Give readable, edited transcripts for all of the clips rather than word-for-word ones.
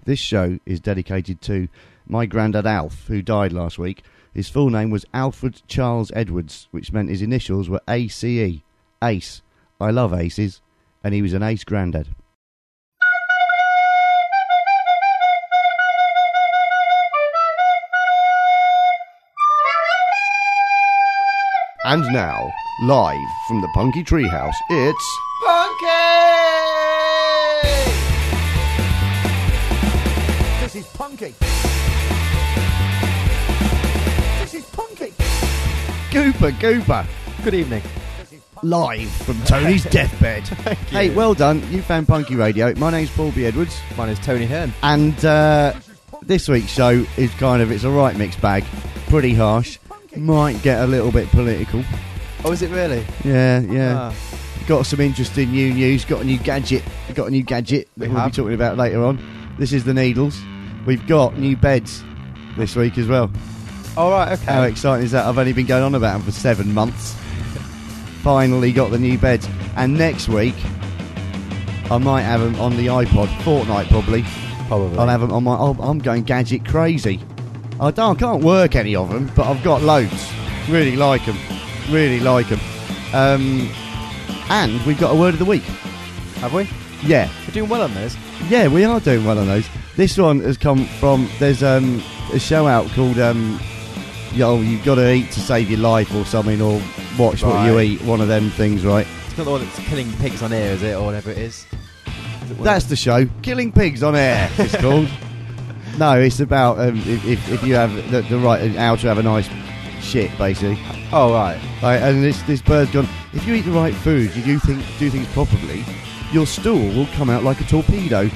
This show is dedicated to my granddad Alf, who died last week. His full name was Alfred Charles Edwards, which meant his initials were ACE. Ace. I love aces. And he was an ace granddad. And now, live from the Punky Treehouse, it's... Punky! This is Punky. This is Punky. Gooper. Good evening. Live from Tony's deathbed. Hey, well done. You found Punky Radio. My name's Paul B. Edwards. My name's Tony Hearn. And this week's show is it's a right mixed bag. Pretty harsh. Might get a little bit political. Oh, is it really? Yeah. Got some interesting new news. Got a new gadget that we'll be talking about later on. This is the Needles. We've got new beds this week as well. All right, okay. How exciting is that? I've only been going on about them for 7 months. Finally got the new beds. And next week, I might have them on the iPod. Fortnite, probably. I'll have them on my... I'm going gadget crazy. I can't work any of them, but I've got loads. Really like them. And we've got a word of the week. Have we? Yeah. We're doing well on those. Yeah, we are doing well on those. This one has come from... There's a show out called... You've got to eat to save your life or something, or watch what you eat. One of them things, right? It's not the one that's killing pigs on air, is it? Or whatever it is. That's the show. Killing Pigs on Air, it's called. No, it's about if you have the right... How to have a nice shit, basically. Oh, right. And this bird's gone, if you eat the right food, you do things properly, your stool will come out like a torpedo.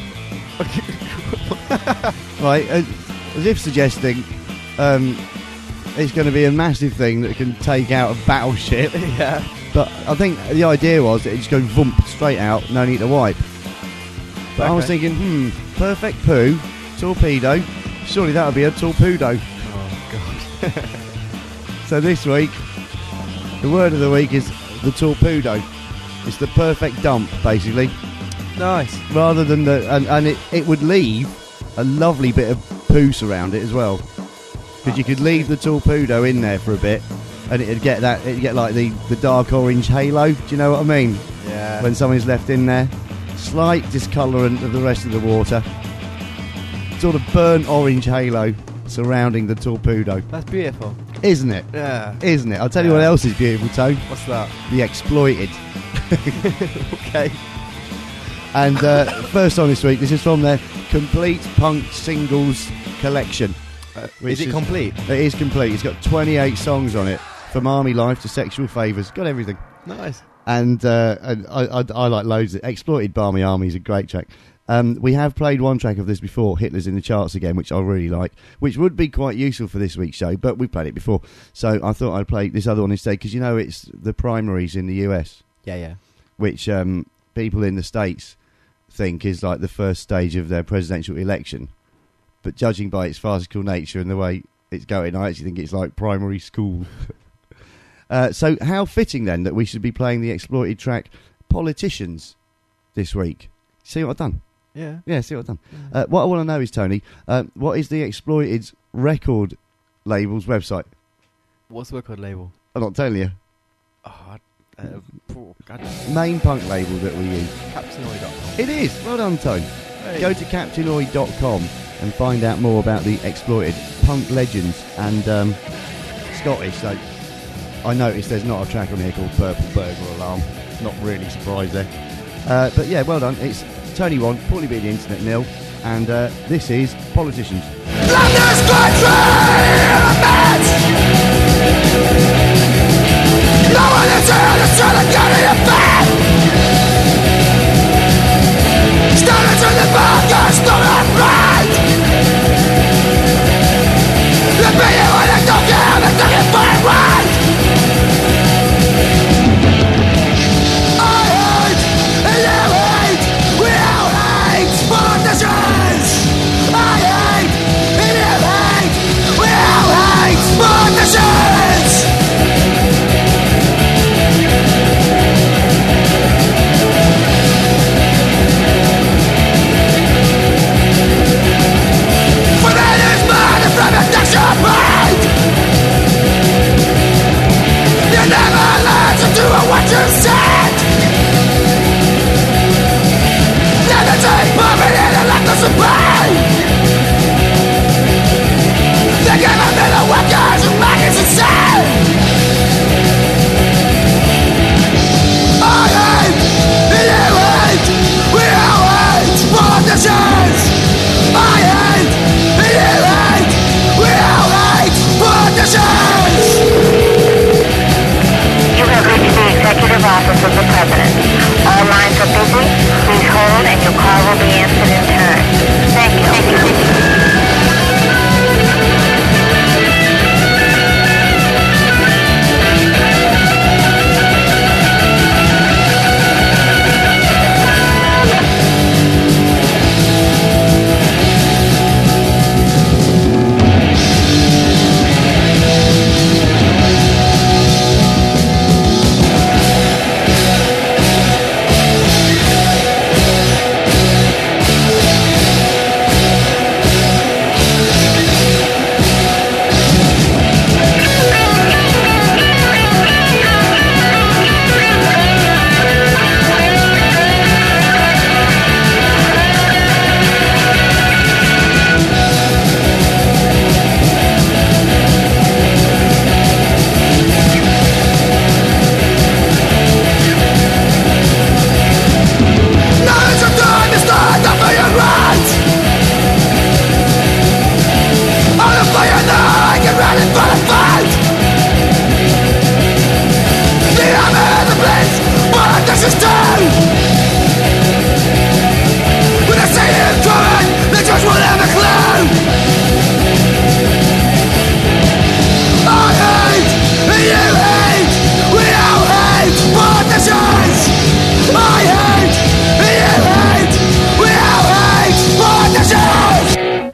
Right? As if suggesting it's going to be a massive thing that can take out a battleship. Yeah. But I think the idea was that it just go vump straight out, no need to wipe. But I was thinking, perfect poo, torpedo, surely that would be a torpedo. Oh, God. So this week, the word of the week is the torpedo. It's the perfect dump, basically. Nice. Rather than and it would leave a lovely bit of poos around it as well. Because you could leave the torpedo in there for a bit, and it'd get like the dark orange halo. Do you know what I mean? Yeah. When something's left in there, slight discolourant of the rest of the water, sort of burnt orange halo surrounding the torpedo. That's beautiful. Isn't it? Yeah. Isn't it? I'll tell you what else is beautiful, Tone. What's that? The Exploited. Okay. And first on this week, this is from their Complete Punk Singles collection. Is it complete? It is complete. It's got 28 songs on it, from Army Life to Sexual Favours. Got everything. Nice. And I like loads of it. Exploited Barmy Army is a great track. We have played one track of this before, Hitler's in the Charts Again, which I really like, which would be quite useful for this week's show, but we played it before. So I thought I'd play this other one instead, because it's the primaries in the US. Yeah. Which people in the States think is like the first stage of their presidential election. But judging by its farcical nature and the way it's going, I actually think it's like primary school. So how fitting then that we should be playing the Exploited track Politicians this week. See what I've done? Yeah, see what I've done. Yeah. What I want to know is, Tony, what is the Exploited's record label's website? What's the record label? I'm not telling you. God. Main punk label that we use. CaptainOy.com. It is. Well done, Tone. Hey. Go to CaptainOy.com and find out more about the Exploited punk legends and Scottish. So I noticed there's not a track on here called Purple Burglar Alarm. Not really surprised there. But yeah, well done. It's Tony 1, Paulie B the Internet 0, and this is Politicians. Love this country! No one is here to try to get in your bed! Standing to the back, there's no right! The people when they don't care, they're looking for it right! I hate, and you hate, we all hate politicians! I hate, and you hate,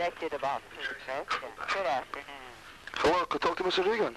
Executive Office of the President. Good afternoon. Hello, could I talk to Mr. Reagan?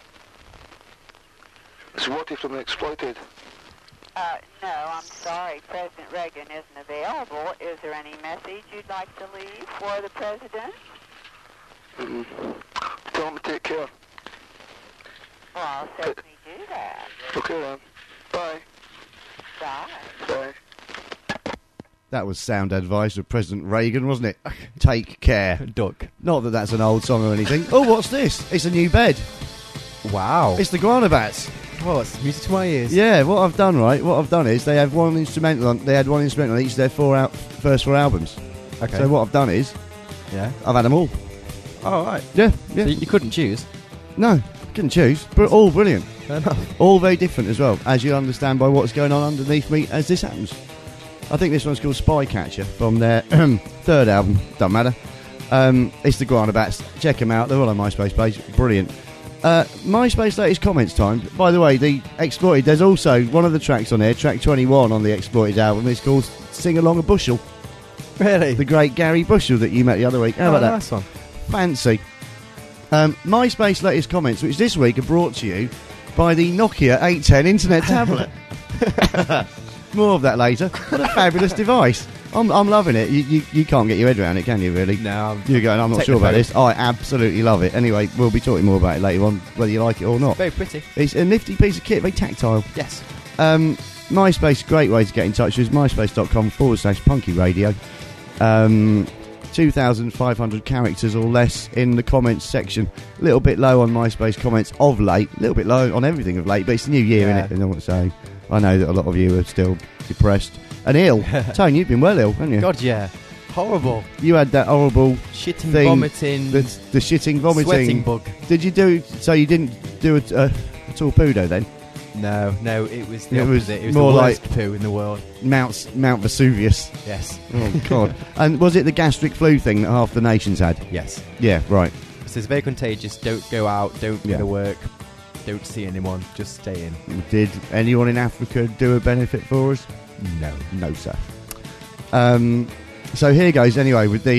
It's Watty from the Exploited. No, I'm sorry. President Reagan isn't available. Is there any message you'd like to leave for the President? Tell him to take care. Well, I'll certainly do that. Okay then. Bye. Bye. Bye. That was sound advice of President Reagan, wasn't it? Take care. Duck. Not that that's an old song or anything. Oh, what's this? It's a new bed. Wow. It's the Guana Bats. Well, it's music to my ears. Yeah, what I've done is they have one instrumental on. They had one instrumental on each of their first four albums. Okay. So what I've done is Yeah. I've had them all. Oh, right. Yeah. So you couldn't choose? No, couldn't choose, but all brilliant. Fair enough. All very different as well, as you'll understand by what's going on underneath me as this happens. I think this one's called Spycatcher from their third album. Doesn't matter. It's the Guana Bats. Check them out. They're all on MySpace page. Brilliant. MySpace latest comments time. By the way, the Exploited, there's also one of the tracks on here, track 21 on the Exploited album. It's called Sing Along a Bushel. Really? The great Gary Bushel that you met the other week. How about that? Nice one. Fancy. MySpace latest comments, which this week are brought to you by the Nokia 810 Internet tablet. More of that later. What a fabulous device. I'm loving it. You can't get your head around it, can you, really? No. You're going, I'm not sure about this. I absolutely love it. Anyway, we'll be talking more about it later on, whether you like it or not. Very pretty. It's a nifty piece of kit, very tactile. Yes. MySpace, great way to get in touch with us, myspace.com/punkyradio. 2,500 characters or less in the comments section. A little bit low on MySpace comments of late. A little bit low on everything of late, but it's the new year, Yeah. innit? You know what I'm saying? I know that a lot of you are still depressed and ill. Tone, you've been well ill, haven't you? God, yeah. Horrible. You had that horrible Shitting, thing, vomiting, the shitting, vomiting. sweating bug. Did you do? So you didn't do a torpedo then? No, it was the It was opposite. It was more the like- worst poo in the world. Mount Vesuvius. Yes. Oh God! And was it the gastric flu thing that half the nations had? Yes. Yeah, right. So it's very contagious. Don't go out. Don't go Yeah. to work. Don't see anyone. Just stay in. Did anyone in Africa do a benefit for us? No. No, sir. So here goes. Anyway, with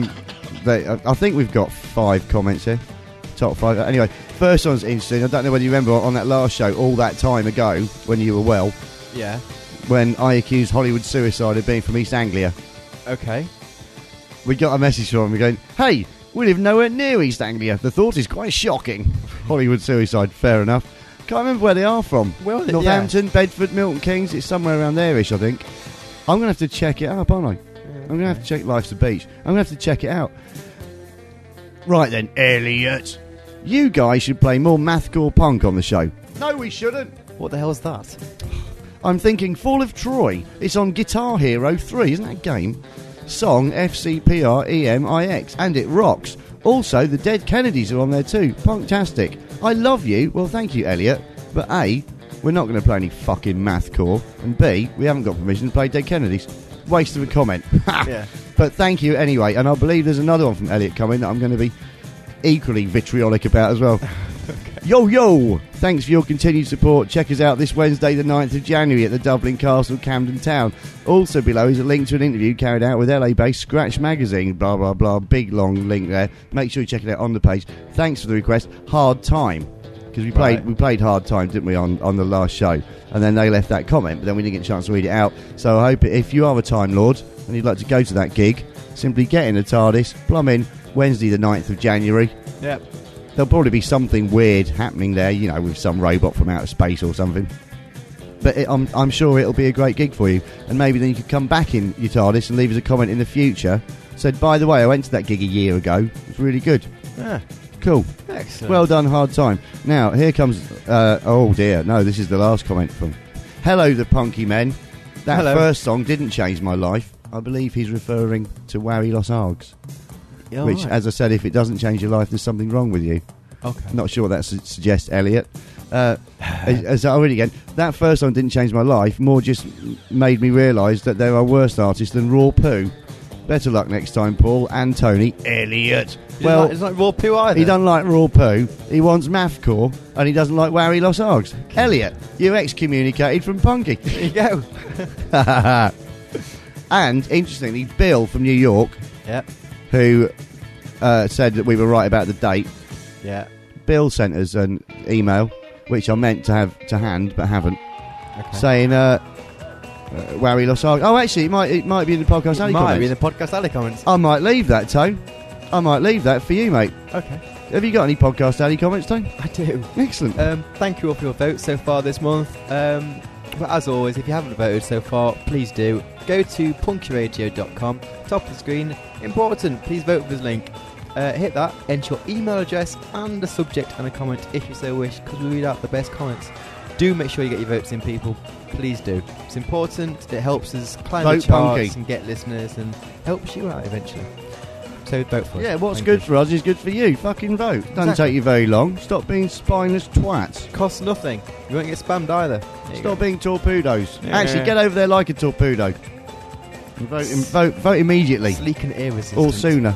I think we've got 5 comments here. Top 5. Anyway, first one's interesting. I don't know whether you remember on that last show all that time ago when you were well, Yeah. when I accused Hollywood Suicide of being from East Anglia. Okay. We got a message from him going, "Hey, we live nowhere near East Anglia. The thought is quite shocking." Hollywood Suicide, fair enough. Can't remember where they are from. Well, Northampton, Bedford, Milton Keynes. It's somewhere around there-ish, I think. I'm going to have to check it up, aren't I? I'm going to have to check Life's a Beach. I'm going to have to check it out. Right then, Elliot. You guys should play more mathcore punk on the show. No, we shouldn't. What the hell's that? I'm thinking Fall of Troy. It's on Guitar Hero 3, isn't that a game? Song FCPREMIX, and it rocks. Also, the Dead Kennedys are on there too. Punktastic. I love you. Well, thank you, Elliot. But A, we're not going to play any fucking mathcore, and B, we haven't got permission to play Dead Kennedys. Waste of a comment. Yeah. But thank you anyway, and I believe there's another one from Elliot coming that I'm going to be equally vitriolic about as well. Yo, yo! Thanks for your continued support. Check us out this Wednesday, the 9th of January at the Dublin Castle, Camden Town. Also below is a link to an interview carried out with LA-based Scratch Magazine. Blah, blah, blah. Big, long link there. Make sure you check it out on the page. Thanks for the request. Hard Time. Because we played Hard Time, didn't we, on the last show? And then they left that comment, but then we didn't get a chance to read it out. So I hope if you are a Time Lord and you'd like to go to that gig, simply get in a TARDIS, plumb in, Wednesday the 9th of January. Yep. There'll probably be something weird happening there, you know, with some robot from outer space or something. But I'm sure it'll be a great gig for you. And maybe then you could come back in your TARDIS and leave us a comment in the future. Said, by the way, I went to that gig a year ago. It was really good. Ah, Cool. excellent. Well done, Hard Time. Now, here comes... oh, dear. No, this is the last comment from... Hello, the Punky Men. That Hello. first song didn't change my life. I believe he's referring to Wary Los Args. Yeah, which, right. as I said, if it doesn't change your life, there's something wrong with you. Okay. Not sure what that suggests, Elliot. As I read again, that first song didn't change my life. More just made me realise that there are worse artists than Raw Poo. Better luck next time, Paul and Tony. Elliot. Well, it's not raw poo either. he doesn't like Raw Poo. He wants mathcore, and he doesn't like Wary Los Args. Elliot, you excommunicated from Punky. There you go. And interestingly, Bill from New York, Yep. who said that we were right about the date. Yeah. Bill sent us an email, which I meant to have to hand but haven't, Okay. saying Wary Lost Ark. Oh, actually, it might be in the podcast alley Might comments. be in the podcast alley comments. I might leave that, Tone. I might leave that for you, mate. Okay. Have you got any podcast alley comments, Tone? I do. Excellent. Thank you all for your votes so far this month. But as always, if you haven't voted so far, please do. Go to punkyradio.com, top of the screen. Important, please vote with this link. Hit that, enter your email address and a subject and a comment if you so wish, because we read out the best comments. Do make sure you get your votes in, people. Please do. It's important. It helps us climb Vote the charts Punky. and get listeners and helps you out eventually. So vote for us. Yeah, what's Thank good you. for us is good for you. Fucking vote. Doesn't Exactly. take you very long. Stop being spineless twats. Costs nothing. You won't get spammed either. There you Stop go. being torpedoes. Yeah. Actually, get over there like a torpedo. And vote immediately. Sleek and irresistant. Or sooner.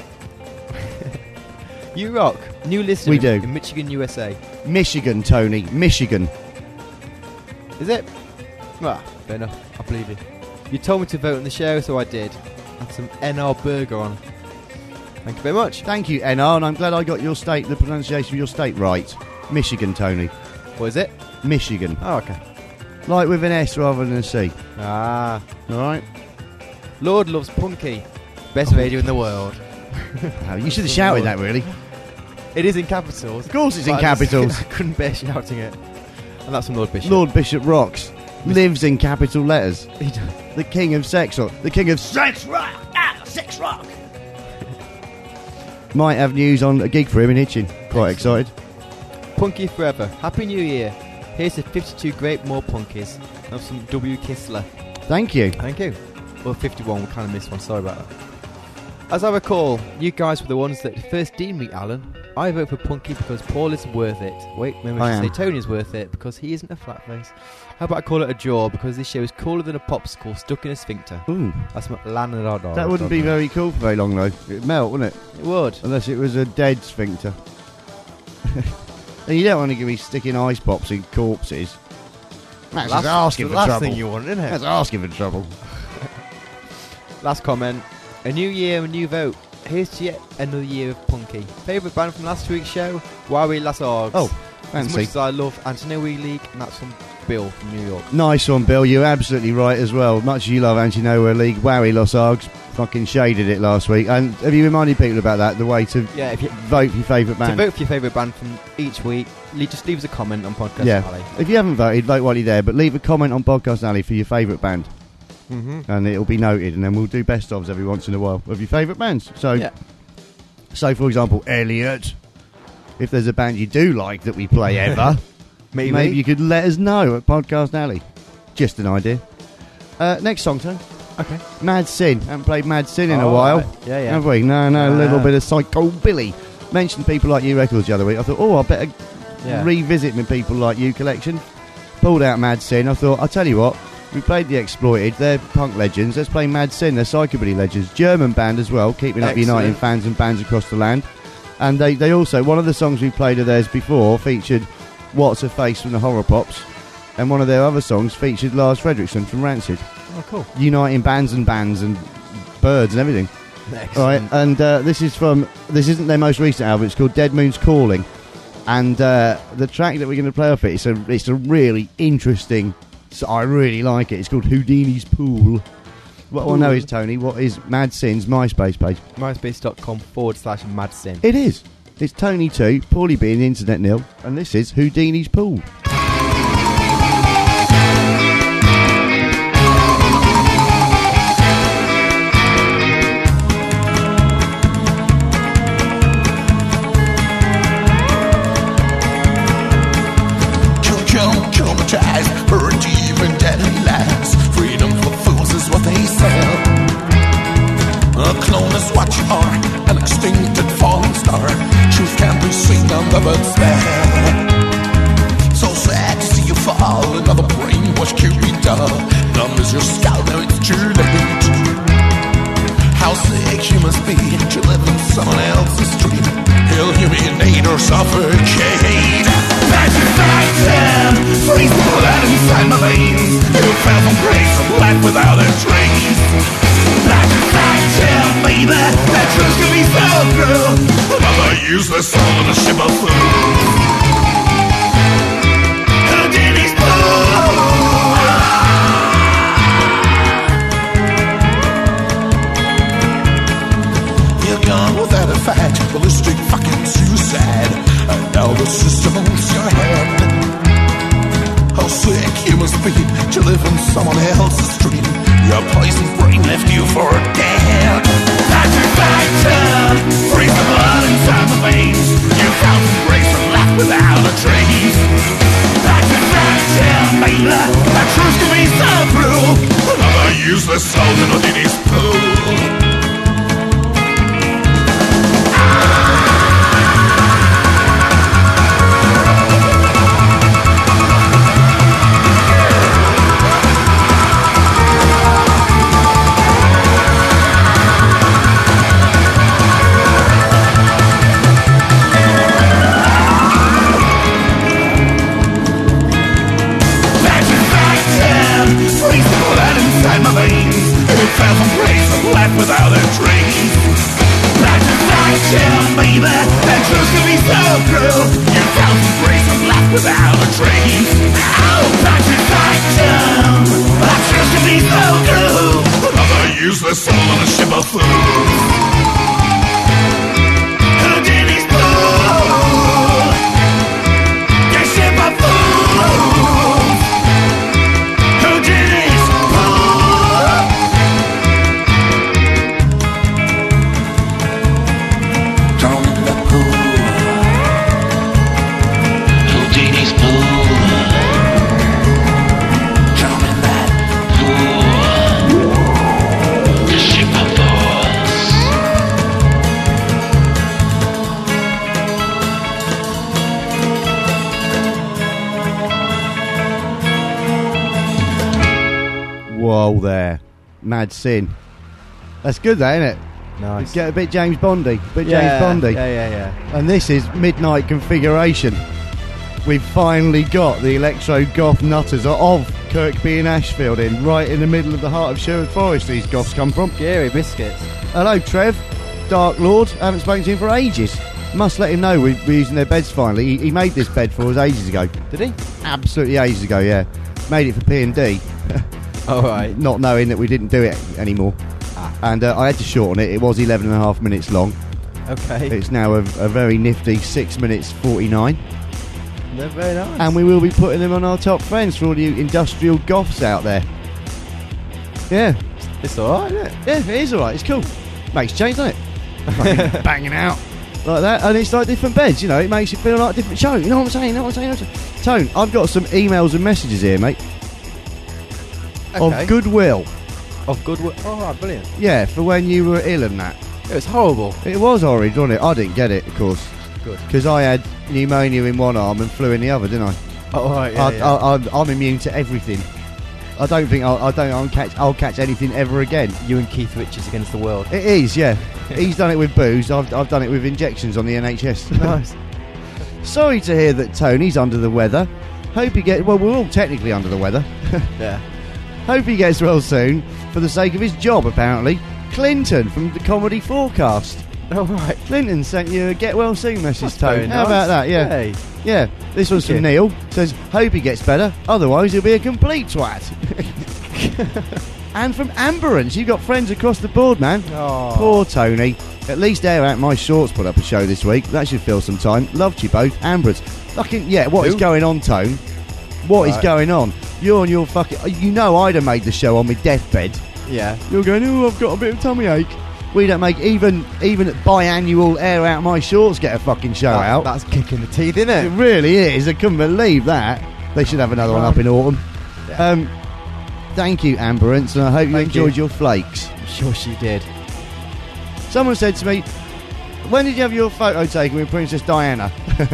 You rock. New listener We do. in Michigan, USA. Michigan, Tony. Michigan. Is it? Ah, fair enough. I believe you. You told me to vote on the show, so I did. Had some NR burger on. Thank you very much. Thank you, NR, and I'm glad I got the pronunciation of your state right. Michigan, Tony. What is it? Michigan. Oh, okay. Like with an S rather than a C. Ah. Alright? Lord loves Punky. Best radio in the world. Oh, you should have shouted that, really. It is in capitals. Of course it's in but I just- capitals. I couldn't bear shouting it. And that's from Lord Bishop. Lord Bishop rocks. Lives in capital letters. He does. The king of sex rock. The king of sex rock. Sex rock. Might have news on a gig for him in Hitchin. Quite excited. Punky forever. Happy New Year. Here's the 52 great more Punkies. And some W. Kistler. Thank you. Thank you. Well, 51, we kind of missed one. Sorry about that. As I recall, you guys were the ones that first deemed me, Alan. I vote for Punky because Paul is worth it. Wait, maybe I I should am. say Tony is worth it because he isn't a flatface. How about I call it a jaw because this show is cooler than a popsicle stuck in a sphincter. Ooh, That's my Lanadar. that wouldn't be very cool for very long though. It'd melt, wouldn't it? It would. Unless it was a dead sphincter. And you don't want to be sticking ice pops in corpses. That's just asking the for last trouble. thing you want, isn't it? That's asking for trouble. Last comment. A new year, a new vote. Here's to yet another year of Punky. Favourite band from last week's show? Wowie Las Orgs. Oh, As much fancy. as I love Anti-Noe League, and that's from Bill from New York. Nice one, Bill. You're absolutely right as well. Much as you love Anti-Nowhere League, Wary Los Args fucking shaded it last week. And have you reminded people about that? The way to Yeah, if you vote for your favourite to band. vote for your favourite band from each week, just leave us a comment on Podcast Yeah. Alley. If you haven't voted, vote while you're there. But leave a comment on Podcast Alley for your favourite band. Mm-hmm. And it'll be noted. And then we'll do best ofs every once in a while of your favourite bands. So, Yeah. so for example, Elliot. If there's a band you do like that we play ever, maybe you could let us know at Podcast Alley. Just an idea. Next song, Tony. Okay. Mad Sin. Haven't played Mad Sin in a Oh, while. right. Yeah, yeah. Have we? No, a little Ah. bit of Psycho Billy. Mentioned People Like You records the other week. I thought, I better Yeah. revisit my People Like You collection. Pulled out Mad Sin. I thought, I'll tell you what, we played The Exploited. They're punk legends. Let's play Mad Sin. They're psychobilly legends. German band as well, keeping up Excellent. uniting fans and bands across the land. And they also, one of the songs we played of theirs before featured What's Her Face from the Horror Pops. And one of their other songs featured Lars Fredriksson from Rancid. Oh, cool. Uniting bands and birds and everything. All right, and this isn't their most recent album. It's called Dead Moon's Calling, and the track that we're going to play off it, it's a really interesting. So I really like it. It's called Houdini's Pool. What I want to know is, Tony, what is Mad Sin's MySpace page? MySpace.com/MadSin. It is. It's Tony 2, Paulie B and the Internet Nil, and this is Houdini's Pool. Traumatized, burned deep in deadly lies. Freedom for fools is what they sell. A clone is what you are, an extincted falling star. Truth can't be seen under the spell. So sad to see you fall, another brainwash Cupid dove. Numb is your skull, now it's too late. How sick you must be to live in someone else's dream. He'll humiliate or suffocate. Satisfaction, freeze the blood inside my veins. You fell from grace of life without a trace. Satisfaction, baby, that truth can be so cruel. useless soul on a ship of fools. Houdini's You're gone without a fight, ballistic fucking suicide. And now the system owns your head. How sick you must be to live in someone else's dream. Your poisoned brain left you for dead. Satisfaction, freeze the blood inside the veins. You found some grace and laugh without a trace. Satisfaction, baby, that truth can be so cruel. Another useless soul in Houdini's pool. Fell from grace and left without a trace. Satisfaction, baby, that truth can be so cruel. You fell from grace and left without a trace. Oh, satisfaction, that truth can be so cruel. Another useless soul on a ship of fools. Houdini's pool, your ship of fools. Houdini's Whoa there. Mad Sin. That's good though, isn't it? Nice. Get a bit James Bondy. Yeah, James Bondy. Yeah. And this is Midnight Configuration. We've finally got the electro goth nutters of Kirkby and Ashfield in, right in the middle of the heart of Sherwood Forest these goths come from. Geary biscuits. Hello Trev, Dark Lord, haven't spoken to him for ages. Must let him know we're using their beds finally. He made this bed for us ages ago. Did he? Absolutely ages ago, yeah. Made it for P&D. All right. Not knowing that we didn't do it anymore. And I had to shorten it. It was 11.5 minutes long. Okay. It's now a very nifty 6 minutes 49. They're very nice. And we will be putting them on our top friends for all you industrial goths out there. Yeah. It's alright, isn't it? Yeah, it is alright. It's cool. Makes change, doesn't it? Fucking banging out like that. And it's like different beds, you know. It makes it feel like a different show. You know what I'm saying? Tone, I've got some emails and messages here, mate. Okay. Of goodwill. Of goodwill. Oh, right, brilliant. Yeah, for when you were ill and that. It was horrible. It was horrid, wasn't it? I didn't get it, of course. Good. Because I had pneumonia in one arm and flu in the other, didn't I? Oh, right, yeah. I'm immune to everything. I don't think I'll catch anything ever again. You and Keith Richards against the world. It is, yeah. He's done it with booze. I've done it with injections on the NHS. Nice. Sorry to hear that Tony's under the weather. Hope he gets... Well, we're all technically under the weather. Yeah. Hope he gets well soon, for the sake of his job, apparently. Clinton from the Comedy Forecast. Oh, right. Clinton sent you a get well soon message, That's very Tone. How nice. about that? Yeah. Hey. Yeah. This one's Thank from you. Neil. Says, hope he gets better, otherwise he'll be a complete twat. And from Amberance, you've got friends across the board, man. Oh. Poor Tony. At least Air Out My Shorts put up a show this week. That should fill some time. Loved you both. Amberance. Fucking, yeah, what is Who? going on, Tone? What is Right. going on? You're on your fucking... You know I'd have made the show on my deathbed. Yeah. You're going, oh, I've got a bit of tummy ache. We don't make even biannual Air Out My Shorts get a fucking show out. That's kicking the teeth, isn't It it? really is. I couldn't believe that. They should have another one up in autumn. Yeah. Thank you, Amberance, and I hope you Thank enjoyed you. your flakes. I'm sure she did. Someone said to me, when did you have your photo taken with Princess Diana?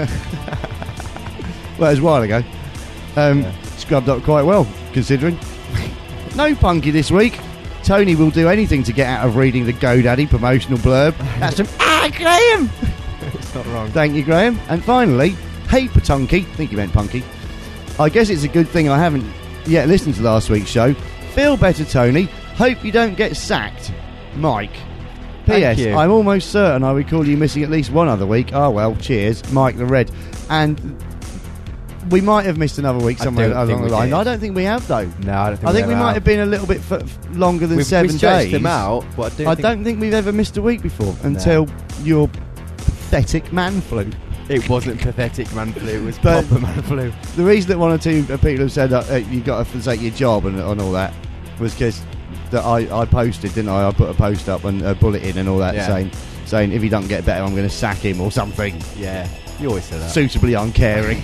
Well, it was a while ago. Scrubbed up quite well, considering. No Punky this week. Tony will do anything to get out of reading the GoDaddy promotional blurb. That's from Graham. It's not wrong. Thank you, Graham. And finally, hey Patunky. I think you meant Punky. I guess it's a good thing I haven't yet listened to last week's show. Feel better, Tony. Hope you don't get sacked. Mike. Thank P.S. you. I'm almost certain I recall you missing at least one other week. Oh well, cheers, Mike the Red. And we might have missed another week I somewhere don't think along the we line. did. I don't think we have though. No, I don't think I think we ever might have been a little bit longer than we 7 stretched days. them out, but I don't think we've ever missed a week before until your pathetic man flu. it wasn't pathetic man flu. It was But- proper man flu. The reason that one or two people have said you've got to forsake your job and all that was because that I posted, didn't I? I put a post up and a bulletin and all that Yeah. saying if he doesn't get better, I'm going to sack him or something. Yeah, you always say that. Suitably uncaring.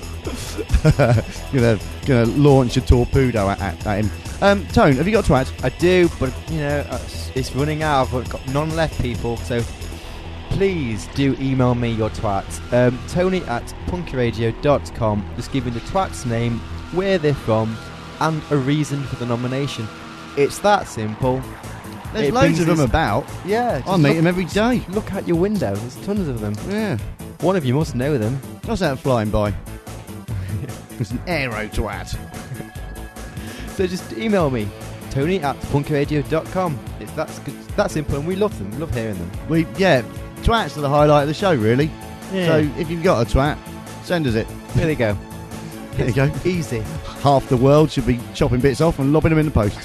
gonna launch a torpedo at him. Tone, have you got twat? I do, but it's running out. I've got none left, people. So please do email me your twat. Tony@punkyradio.com. Just give me the twat's name, where they're from, and a reason for the nomination. It's that simple. There's It loads brings of them us- about. Yeah, I meet them every day. Look out your window. There's tons of them. Yeah. One of you must know them. What's that flying by? It's an aero twat. So just email me, Tony@punkyradio.com. It's that simple, and we love them. We love hearing them. Twats are the highlight of the show, really. Yeah. So if you've got a twat, send us it. There they go. There you go. Easy. Half the world should be chopping bits off and lobbing them in the post.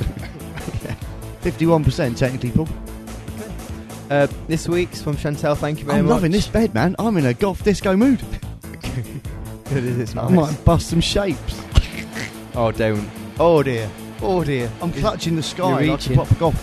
51% technically, Paul. This week's from Chantel. Thank you very I'm much. loving this bed, man. I'm in a goth disco mood. Good, it's I nice. might bust some shapes. Oh, don't. Oh dear. Oh dear. I'm clutching the sky You're like a reaching. proper goth.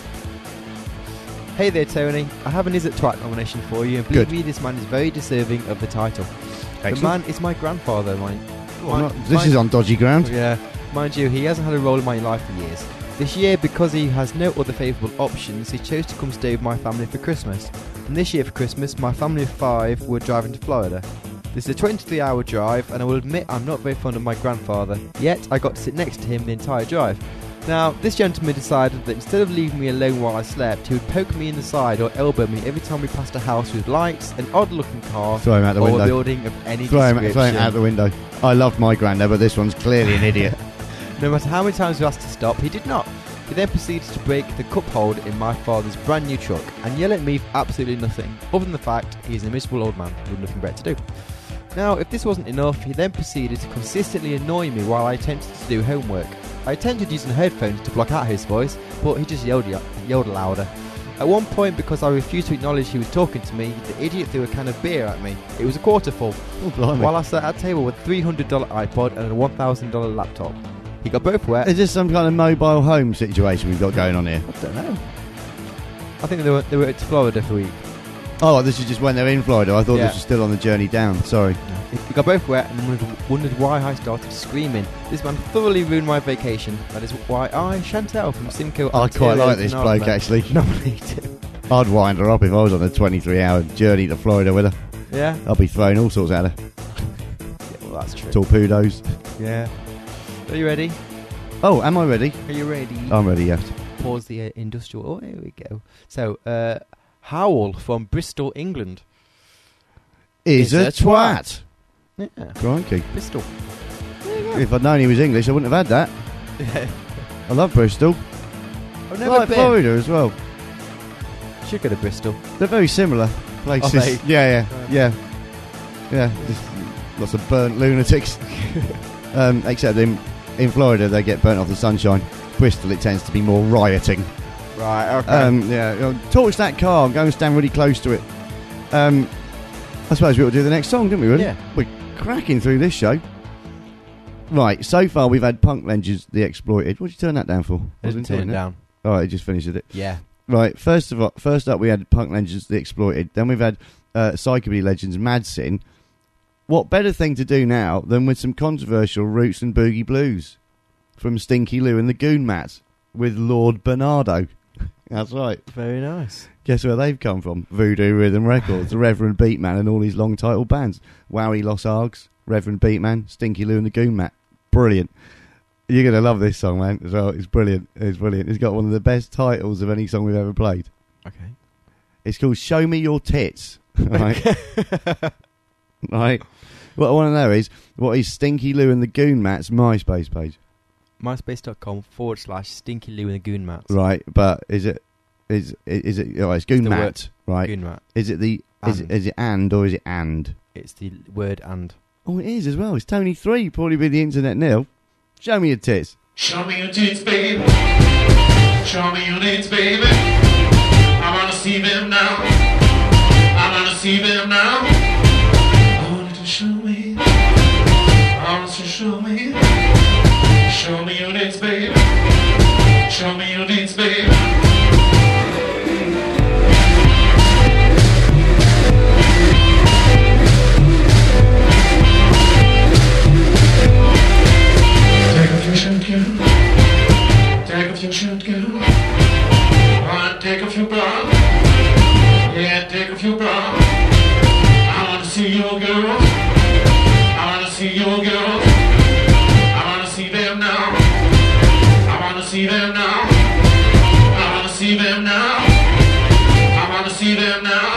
Hey there, Tony. I have an Is It Twat nomination for you, and believe me, this man is very deserving of the title. Excellent. The man is my grandfather, This is on dodgy ground. Yeah. Mind you, he hasn't had a role in my life for years. This year, because he has no other favourable options, he chose to come stay with my family for Christmas. And this year for Christmas, my family of 5 were driving to Florida. This is a 23-hour drive, and I will admit I'm not very fond of my grandfather, yet I got to sit next to him the entire drive. Now, this gentleman decided that instead of leaving me alone while I slept, he would poke me in the side or elbow me every time we passed a house with lights, an odd-looking car, Throw him out the or window. a building of any Throw him description. out the window. I love my granddad, but this one's clearly an idiot. No matter how many times we asked to stop, he did not. He then proceeded to break the cup holder in my father's brand new truck and yell at me for absolutely nothing, other than the fact he is a miserable old man with nothing better to do. Now, if this wasn't enough, he then proceeded to consistently annoy me while I attempted to do homework. I attempted using headphones to block out his voice, but he just yelled louder. At one point, because I refused to acknowledge he was talking to me, the idiot threw a can of beer at me. It was a quarter full, Oh, blimey. while I sat at a table with a $300 iPod and a $1,000 laptop. He got both wet. Is this some kind of mobile home situation we've got going on here? I don't know. I think they were to Florida for a week. Oh, this is just when they're in Florida. I thought Yeah. this was still on the journey down. Sorry. He got both wet and wondered why I started screaming. This man thoroughly ruined my vacation. That is why I, Chantel from Simcoe I quite like this Interiors bloke, actually. nominated. I'd wind her up if I was on a 23-hour journey to Florida with her. Yeah? I'd be throwing all sorts at her. Yeah, well, that's true. Torpedoes. Yeah. Are you ready? Oh, am I ready? Are you ready? I'm ready, yes. Pause the industrial. Oh, here we go. So, Howell from Bristol, England. Is a twat. Yeah. Crikey. Bristol. If I'd known he was English, I wouldn't have had that. I love Bristol. I've I never like been. Florida as well. Should go to Bristol. They're very similar places. Are they? Yeah. Just lots of burnt lunatics. Except in Florida, they get burnt off the sunshine. Bristol, it tends to be more rioting. Right, okay. Torch that car and go and stand really close to it. I suppose we ought to do the next song, didn't we, really? Yeah. We're cracking through this show. Right, so far we've had Punk Legends, The Exploited. What did you turn that down for? I didn't turn it down. All right, it just finished it. Yeah. Right, first up we had Punk Legends, The Exploited. Then we've had Psychobilly Legends, Mad Sin. What better thing to do now than with some controversial roots and boogie blues from Stinky Lou and the Goon Mats with Lord Bernardo. That's right. Very nice. Guess where they've come from? Voodoo Rhythm Records, the Reverend Beatman and all these long title bands. Wowie Los Args, Reverend Beatman, Stinky Lou and the Goon Mat. Brilliant. You're going to love this song, man, as well. It's brilliant. It's brilliant. It's got one of the best titles of any song we've ever played. Okay. It's called Show Me Your Tits. Right? Right. What I want to know is, what is Stinky Lou and the Goon Mat's MySpace page? MySpace.com/Stinky Lou and the Goon Mats. Right, but is it Is it? Oh, it's Goon the Mat, word. right? Goon rat. Is it the? Is it and or is it and? It's the word and. Oh, it is as well. It's Tony 3, probably be the internet nil. Show me your tits. Show me your tits, baby. Show me your tits, baby. I wanna see them now. I wanna see them now. I want you to show me. I want you to show me. Show me your tits, baby. Show me your tits, baby. Take off your shirt, girl. Take off your shirt, girl. Take off your bra. Yeah, take off your bra. I wanna see your girl. I wanna see your girl. I wanna see them now. I wanna see them now. I wanna see them now. I wanna see them now.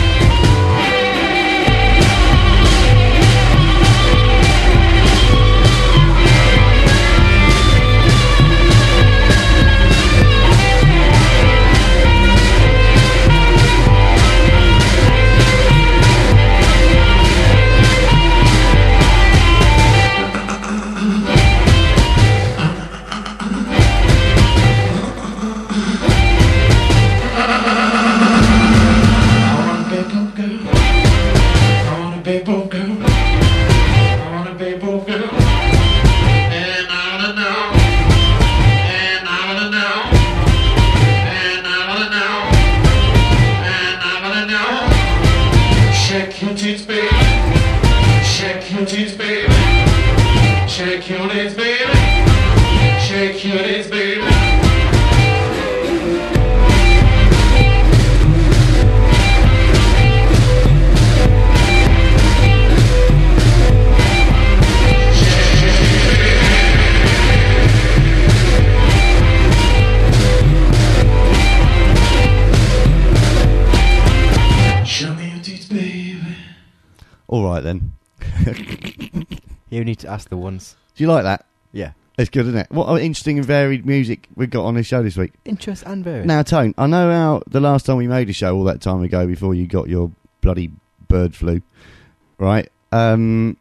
Shake your tits, baby. Shake your tits, baby. Shake your tits, baby. Shake your tits, baby. Show me your tits, baby. All right then. You need to ask the ones. Do you like that? Yeah. It's good, isn't it? What interesting and varied music we've got on this show this week. Interest and varied. Now, Tone, I know how the last time we made a show all that time ago before you got your bloody bird flu, right? You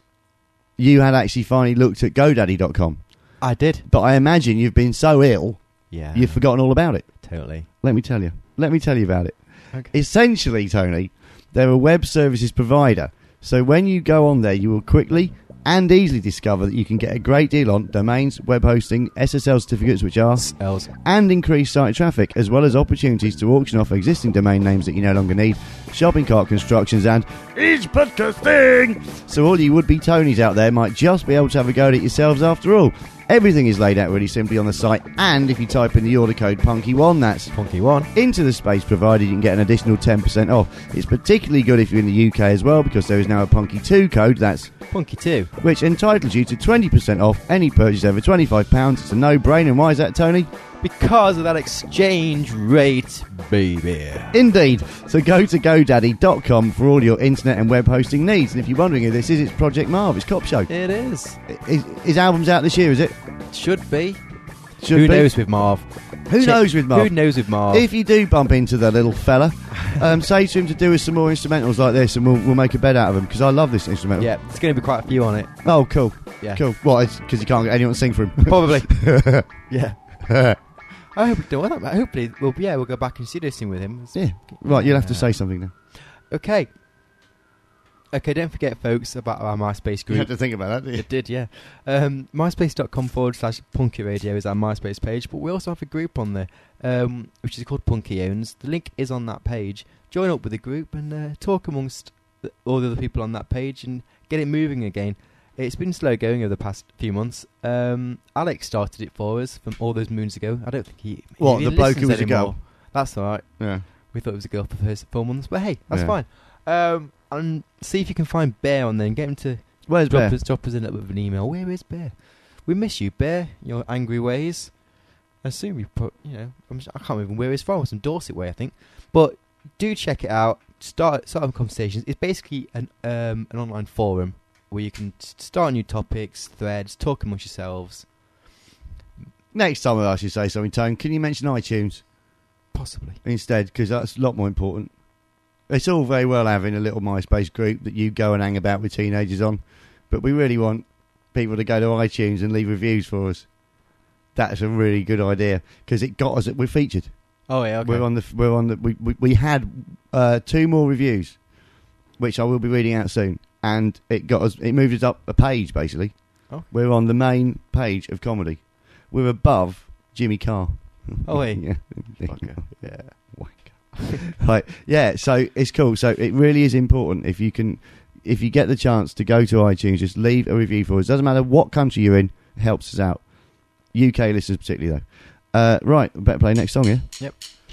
had actually finally looked at GoDaddy.com. I did. But I imagine you've been so ill, Yeah. you've forgotten all about it. Totally. Let me tell you. Let me tell you about it. Okay. Essentially, Tony, they're a web services provider. So when you go on there, you will quickly and easily discover that you can get a great deal on domains, web hosting, SSL certificates, which are, Else. and increased site traffic, as well as opportunities to auction off existing domain names that you no longer need, shopping cart constructions, and is podcasting. So all you would-be Tonys out there might just be able to have a go at it yourselves after all. Everything is laid out really simply on the site, and if you type in the order code Punky1, that's Punky1, into the space provided, you can get an additional 10% off. It's particularly good if you're in the UK as well, because there is now a Punky2 code, that's Punky2, which entitles you to 20% off any purchase over £25. It's a no-brainer. And why is that, Tony? because of that exchange rate, baby. Indeed. So go to GoDaddy.com for all your internet and web hosting needs. And if you're wondering who this is, it's Project Marv. It's Cop Show. It is. His album's out this year, is it? Should be. Should Who be. knows with Marv? Who knows with Marv? Who knows with Marv? If you do bump into the little fella, say to him to do us some more instrumentals like this, and we'll make a bed out of him, because I love this instrumental. Yeah, there's going to be quite a few on it. Oh, cool. Yeah. Cool. What? Because you can't get anyone to sing for him. Probably. Yeah. I hope we do that. Hopefully, we'll go back and see this thing with him. Yeah. Right, you'll have to say something now. Okay. Okay, don't forget, folks, about our MySpace You group. had to think about that, didn't you? It did, yeah. MySpace.com/Punky Radio is our MySpace page, but we also have a group on there, which is called Punky Owns. The link is on that page. Join up with the group and talk amongst all the other people on that page and get it moving again. It's been slow going over the past few months. Alex started it for us from all those moons ago. I don't think he What, he the bloke who listens was a girl? anymore. That's all right. Yeah. We thought it was a girl for the first 4 months, but hey, that's Yeah. fine. And see if you can find Bear on there and get him to Where's Bear? drop us in with an email. Where is Bear? We miss you, Bear. Your angry ways. I assume we put, I can't remember where he's from. Some Dorset way, I think. But do check it out. Start having conversations. It's basically an online forum where you can start new topics, threads, talk amongst yourselves. Next time I ask you to say something, Tone, can you mention iTunes? Possibly. instead, because that's a lot more important. It's all very well having a little MySpace group that you go and hang about with teenagers on, but we really want people to go to iTunes and leave reviews for us. That's a really good idea because it got us. We're featured. Oh yeah, okay. We're on the. We had 2 more reviews, which I will be reading out soon, and it got us. It moved us up a page basically. Oh. We're on the main page of comedy. We're above Jimmy Carr. Oh wait. Yeah. Fucker. Yeah. Right, yeah, so it's cool. So it really is important if you get the chance to go to iTunes, just leave a review for us. Doesn't matter what country you're in, it helps us out. UK listeners particularly though. Right, better play next song, yeah? Yep.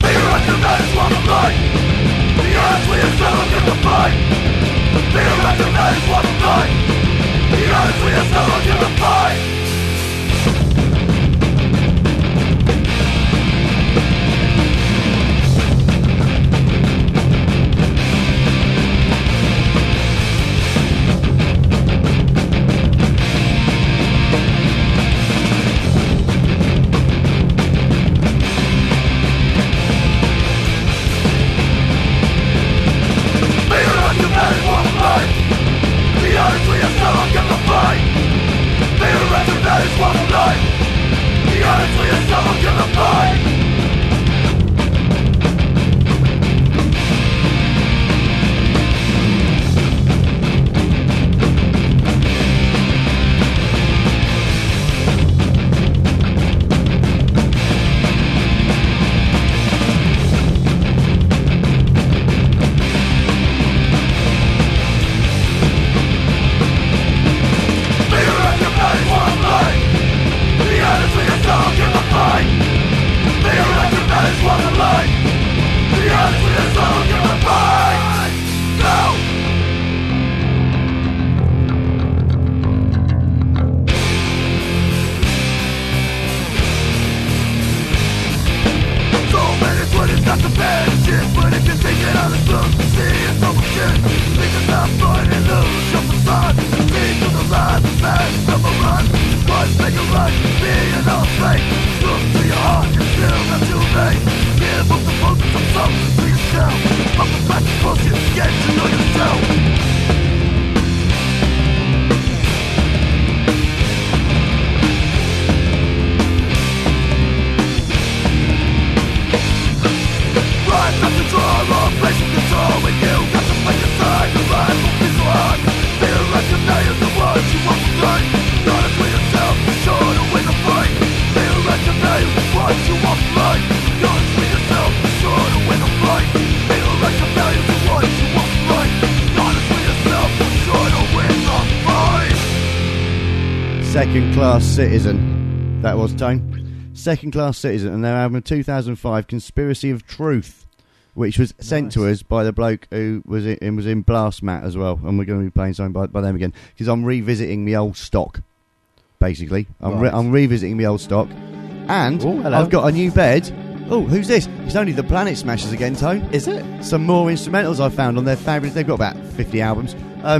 Second Class Citizen. That was Tone. Second Class Citizen, and their album 2005, Conspiracy of Truth, which was sent to us by the bloke who was in Blast Mat as well, and we're going to be playing something by them again, because I'm revisiting the old stock, basically. I'm revisiting the old stock, and I've got a new bed. Oh, who's this? It's only the Planet Smashers again, Tone. Is it? Some more instrumentals I found on their fabulous... They've got about 50 albums.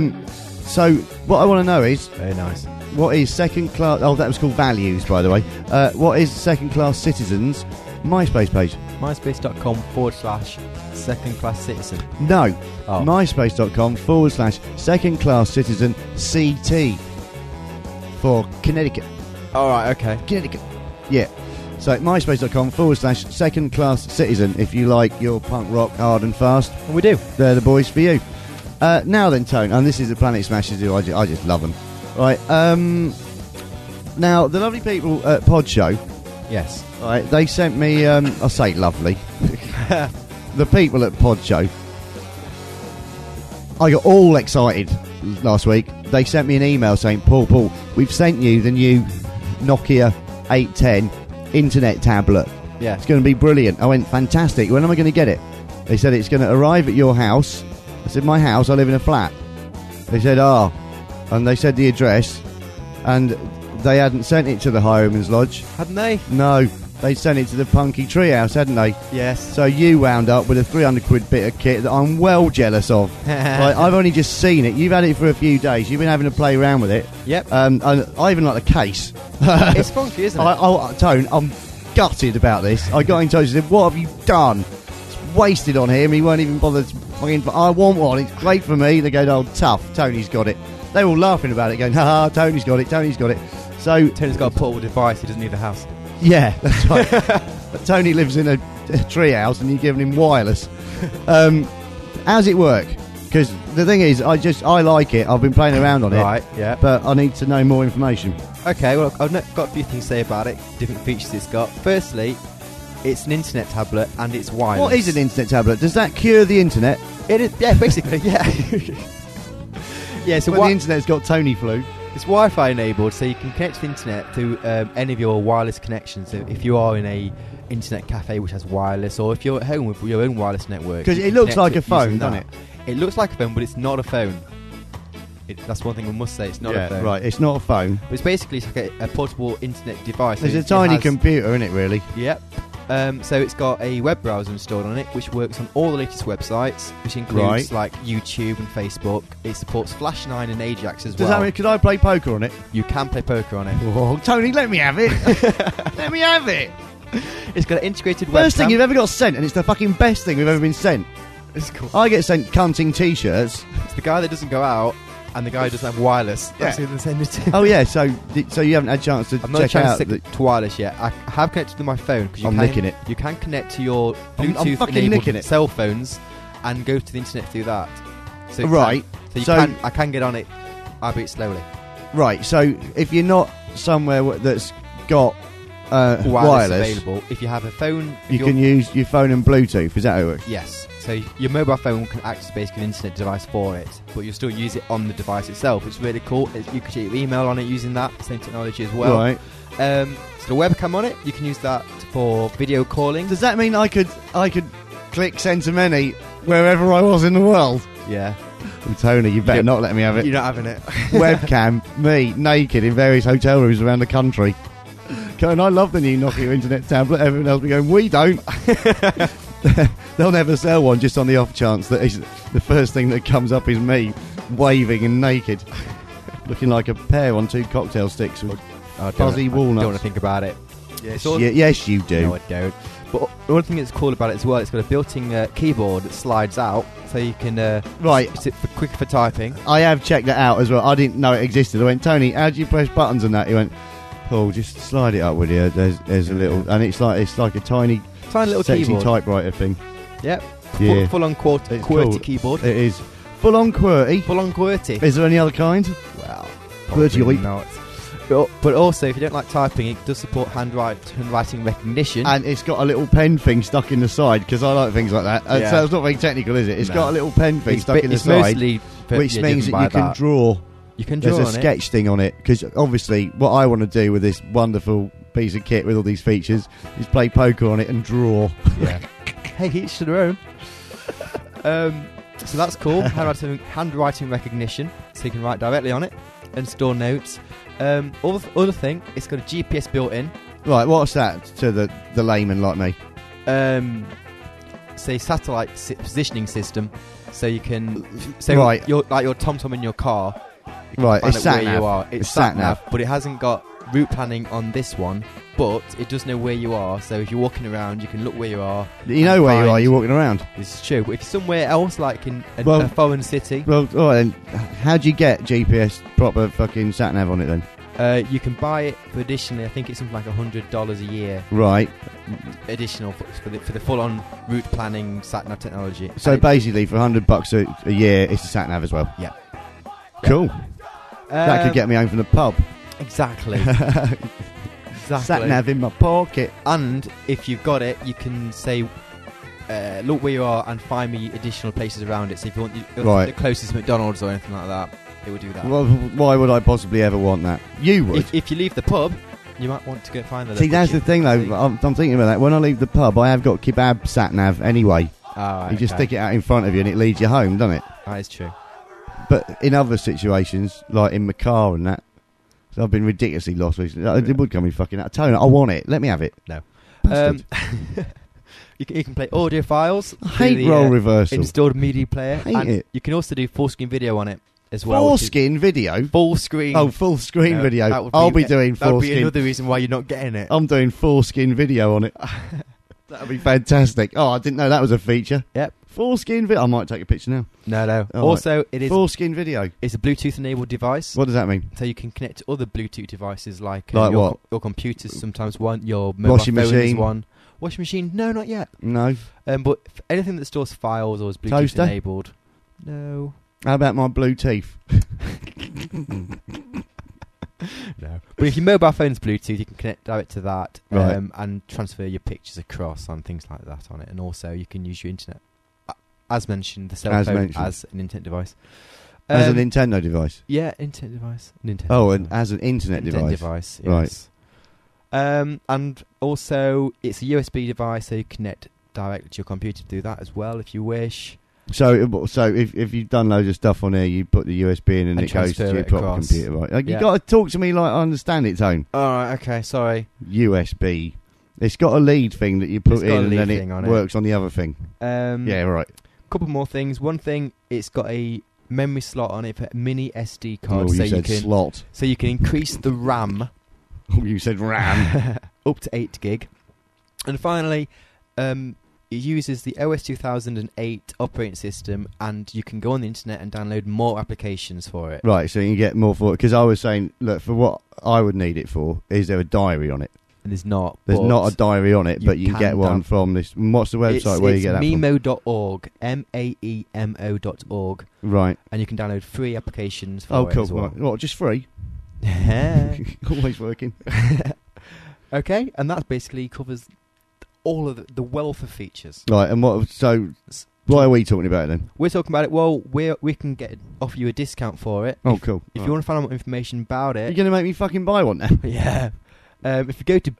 So what I want to know is... Very nice. What is Second Class... Oh, that was called Values, by the way. What is Second Class Citizens' MySpace page? MySpace.com/Second Class Citizen. No. Oh. MySpace.com/Second Class Citizen CT for Connecticut. All right, okay. Connecticut. Yeah. So MySpace.com/Second Class Citizen if you like your punk rock hard and fast. We do. They're the boys for you. Now then, Tone, and this is the Planet Smashers who I just love them. Right. Now, the lovely people at Pod Show, Yes. right, they sent me, I'll say lovely, the people at Pod Show, I got all excited last week. They sent me an email saying, Paul, we've sent you the new Nokia 810 internet tablet. Yeah. It's going to be brilliant. I went, fantastic. When am I going to get it? They said it's going to arrive at your house. I said, my house? I live in a flat. They said, and they said the address, and they hadn't sent it to the Highwayman's Lodge. Hadn't they? No, they sent it to the Punky Treehouse, hadn't they? Yes. So you wound up with a 300 quid bit of kit that I'm well jealous of. Like, I've only just seen it. You've had it for a few days. You've been having to play around with it. Yep. And I even like the case. It's funky, isn't it? Tone, gutted about this. I got in touch and said, what have you done? It's wasted on him. He won't even bother to fucking... I want one. It's great for me. They go, oh, tough. Tony's got it. They were all laughing about it, going, ha, Tony's got it. Tony's got it. So... Tony's got a portable device. He doesn't need a house. Yeah, that's right. Tony lives in a tree house and you're giving him wireless. How's it work? Because the thing is, I like it. I've been playing around on it. Right, yeah. But I need to know more information. Okay, well, I've got a few things to say about it, different features it's got. Firstly, it's an internet tablet and it's wireless. What is an internet tablet? Does that cure the internet? It is, yeah, basically, yeah. Yeah, so When the internet's got Tony flu. it's Wi-Fi enabled, so you can connect to the internet through any of your wireless connections. So if you are in a internet cafe which has wireless, or if you're at home with your own wireless network. Because you it can looks connect like to a it using phone, doesn't that. It looks like a phone, but it's not a phone. That's one thing we must say, it's not a phone. Right, it's not a phone. But it's basically like a portable internet device. It's So a it tiny has- computer, isn't it, really? Yep. So it's got a web browser installed on it, which works on all the latest websites, which includes Right. like YouTube and Facebook. It supports Flash 9 and Ajax as Does well. that mean, could I play poker on it? You can play poker on it. Oh, Tony, let me have it. Let me have it. It's got an integrated First webcam. thing you've ever got sent, and it's the fucking best thing we've ever been sent. It's cool. I get sent cunting t-shirts. It's the guy that doesn't go out and the guy who doesn't have wireless. That's Yeah. who they send it to. Oh yeah, so you haven't had a chance to I'm not check trying to out. stick The, to wireless yet. I have connected to my phone because I'm licking it. You can connect to your I'm Bluetooth fucking licking enabled it. cell phones and go to the internet through that. So you Right. Can, So- I can get on it, albeit slowly. right, so if you're not somewhere that's got wireless, Available. If you have a phone, if you you're- can use your phone and Bluetooth. Is that how it works? Yes. So your mobile phone can act as basically an internet device for it, but you still use it on the device itself. It's really cool. You can check your email on it using that same technology as well. Right. So the webcam on it, you can use that for video calling. Does that mean I could click send to many wherever I was in the world? Yeah. Oh, Tony, you better not let me have it. You're not having it. Webcam, me, naked in various hotel rooms around the country. Going, I love the new Nokia internet tablet. Everyone else will be going, we don't. They'll never sell one just on the off chance that the first thing that comes up is me waving and naked, looking like a pear on two cocktail sticks with fuzzy I don't want walnuts. to think about it. Yeah, Yes, you do. No, I don't. But the one thing that's cool about it as well, it's got a built-in keyboard that slides out, so you can Right. it's quicker for typing. I have checked that out as well. I didn't know it existed. I went, Tony, how do you press buttons and that? He went, Paul, just slide it up with you. There's a little, and it's like a tiny Tiny little sexy keyboard. typewriter thing. Yep. Yeah. Full-on QWERTY It's cool. keyboard. It is full on QWERTY. Full-on QWERTY. Is there any other kind? Well, QWERTY. probably not. But also, if you don't like typing, it does support handwriting recognition. And it's got a little pen thing stuck in the side because I like things like that. Yeah. So it's not very technical, is it? It's No. got a little pen thing it's stuck in the it's side, mostly which means that driven you by can draw. You can draw There's on a it. sketch thing on it because obviously what I want to do with this wonderful piece of kit with all these features is play poker on it and draw. Yeah. Hey, each to their own. So that's cool. Handwriting recognition, so you can write directly on it and store notes. Other thing, it's got a GPS built in. Right, what's that to the layman like me? Say satellite positioning system, so you can. Right. Your TomTom in your car. You can Right, find it's out where sat-nav. you are. It's It's sat sat-nav. nav, but it hasn't got route planning on this one. But it does know where you are. So if you're walking around, you can look where you are. You know and where you are, find- you're walking around. This is true. But if you're somewhere else, like in Well- a foreign city, Well, all right, then, how do you get GPS proper fucking sat nav on it then? you can buy it for additionally. I think it's something like $100 a year Right, additional for the full-on route planning sat nav technology. so And basically for $100 a year, it's a sat nav as well. Yeah. Cool. That could get me home from the pub. exactly. Exactly. Sat nav in my pocket. And if you've got it, you can say, look where you are and find me additional places around it. So if you want Right. the closest McDonald's or anything like that, it will do that. Well, why would I possibly ever want that? You would. If you leave the pub, you might want to go find the See, local that's the thing though. See. I'm thinking about that. When I leave the pub, I have got kebab sat nav anyway. Ah, You just okay. stick it out in front of you and it leads you home, doesn't it? That is true. But in other situations, like in my car and that, so I've been ridiculously lost recently. It would come me fucking out of tone. I want it. Let me have it. No. Bastard. You can play audio files. I through hate the, role reversal. installed media player. Hate and it. you can also do full screen video on it. as well. which is Foreskin video. full screen. Oh, full screen No, video. that would I'll be doing That would be foreskin. another reason why you're not getting it. I'm doing foreskin video on it. That'd be fantastic. Oh, I didn't know that was a feature. Yep. Foreskin video. I might take a picture now. No. All Also, it is Foreskin video. it's a Bluetooth-enabled device. What does that mean? So you can connect to other Bluetooth devices like, Like your, what? your computers sometimes one, your mobile Washing phone is machine? one. Washing machine? No, not yet. No. But anything that stores files or is Bluetooth Toaster? enabled. No. How about my blue teeth? No. But if your mobile phone's Bluetooth, you can connect direct to that Right. and transfer your pictures across and things like that on it. And also, you can use your internet, as mentioned, the cell As phone mentioned. as an internet device. As a Nintendo device. Yeah, internet device. Nintendo Oh, and device. as an internet device. Yes. Right. And also, it's a USB device, so you connect directly to your computer to do that as well if you wish. So if you've done loads of stuff on there, you put the USB in and And it goes to transfer your it proper across. computer, right? You Yeah. got to talk to me like I understand it, Tone. All right, okay, sorry. USB. It's got a lead thing that you put It's got in a and lead then thing it on it. works on the other thing. Yeah, right. Couple more things. One thing, it's got a memory slot on it for mini SD Oh, card, you so you said can slot. increase the RAM Oh, you said RAM. up to 8 gig. And finally, it uses the OS 2008 operating system, and you can go on the internet and download more applications for it. Right, so you can get more for it. Because I was saying, look, for what I would need it for, is there a diary on it? And there's not. There's but not a diary on it, you but you can can get one down- from this. What's the website where you get that Memo.org, maemo.org, from? Right. and you can download free applications for Oh, it cool. as well. Right. What, just free? Always working. Okay, and that basically covers all of the wealth of features. Right, and what? So, why are we talking about it then? We're talking about it. Well, we can offer you a discount for it. Oh, cool. If you want to find out more information about You're it, going to make me fucking buy one now? yeah. If you go to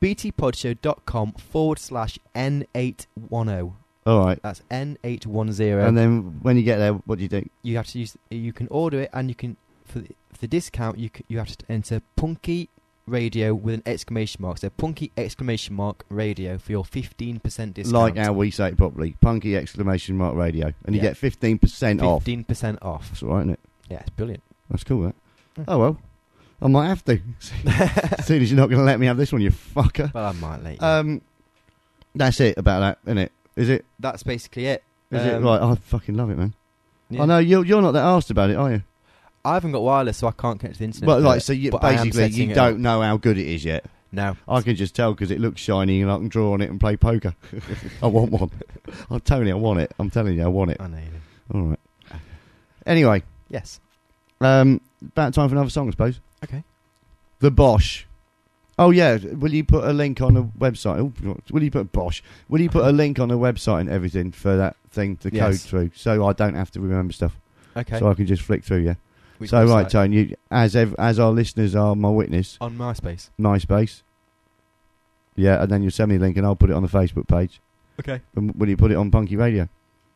btpodshow.com/N810, All right. that's N810. And then when you get there, what do you do? You have to use. You can order it, and you can for the discount. You have to enter Punky Radio with an exclamation mark. So Punky exclamation mark Radio for your 15% discount. Like how we say it properly. Punky exclamation mark radio. And you Yeah. get 15% off. 15% off. That's all right, isn't it? Yeah, it's brilliant. That's cool, that. Yeah. Oh, well. I might have to. As soon as you're not going to let me have this one, you fucker. But I might let you. That's it about that, isn't it? Is it? That's basically it. Is it? Right, I fucking love it, man. Yeah. I know you're not that arsed about it, are you? I haven't got wireless, so I can't connect to the internet. Well, but- like, so you, but I am basically setting you it don't up. know how good it is yet. No. I can just tell because it looks shiny and I can draw on it and play poker. I want one. I'm telling you, I want it. I'm telling you, I want it. I know you do. All right. Anyway, Yes. about time for another song, I suppose. Okay. The Bosch. Oh yeah, will you put a link on the website? Oh, will you put Bosch? Will you put a link on the website and everything for that thing to code Yes. through, so I don't have to remember stuff, Okay. so I can just flick through? Yeah. Which So right, website? Tone, you as our listeners are my witness. On MySpace. MySpace. Yeah, and then you'll send me a link and I'll put it on the Facebook page. Okay. And will you put it on Punky Radio?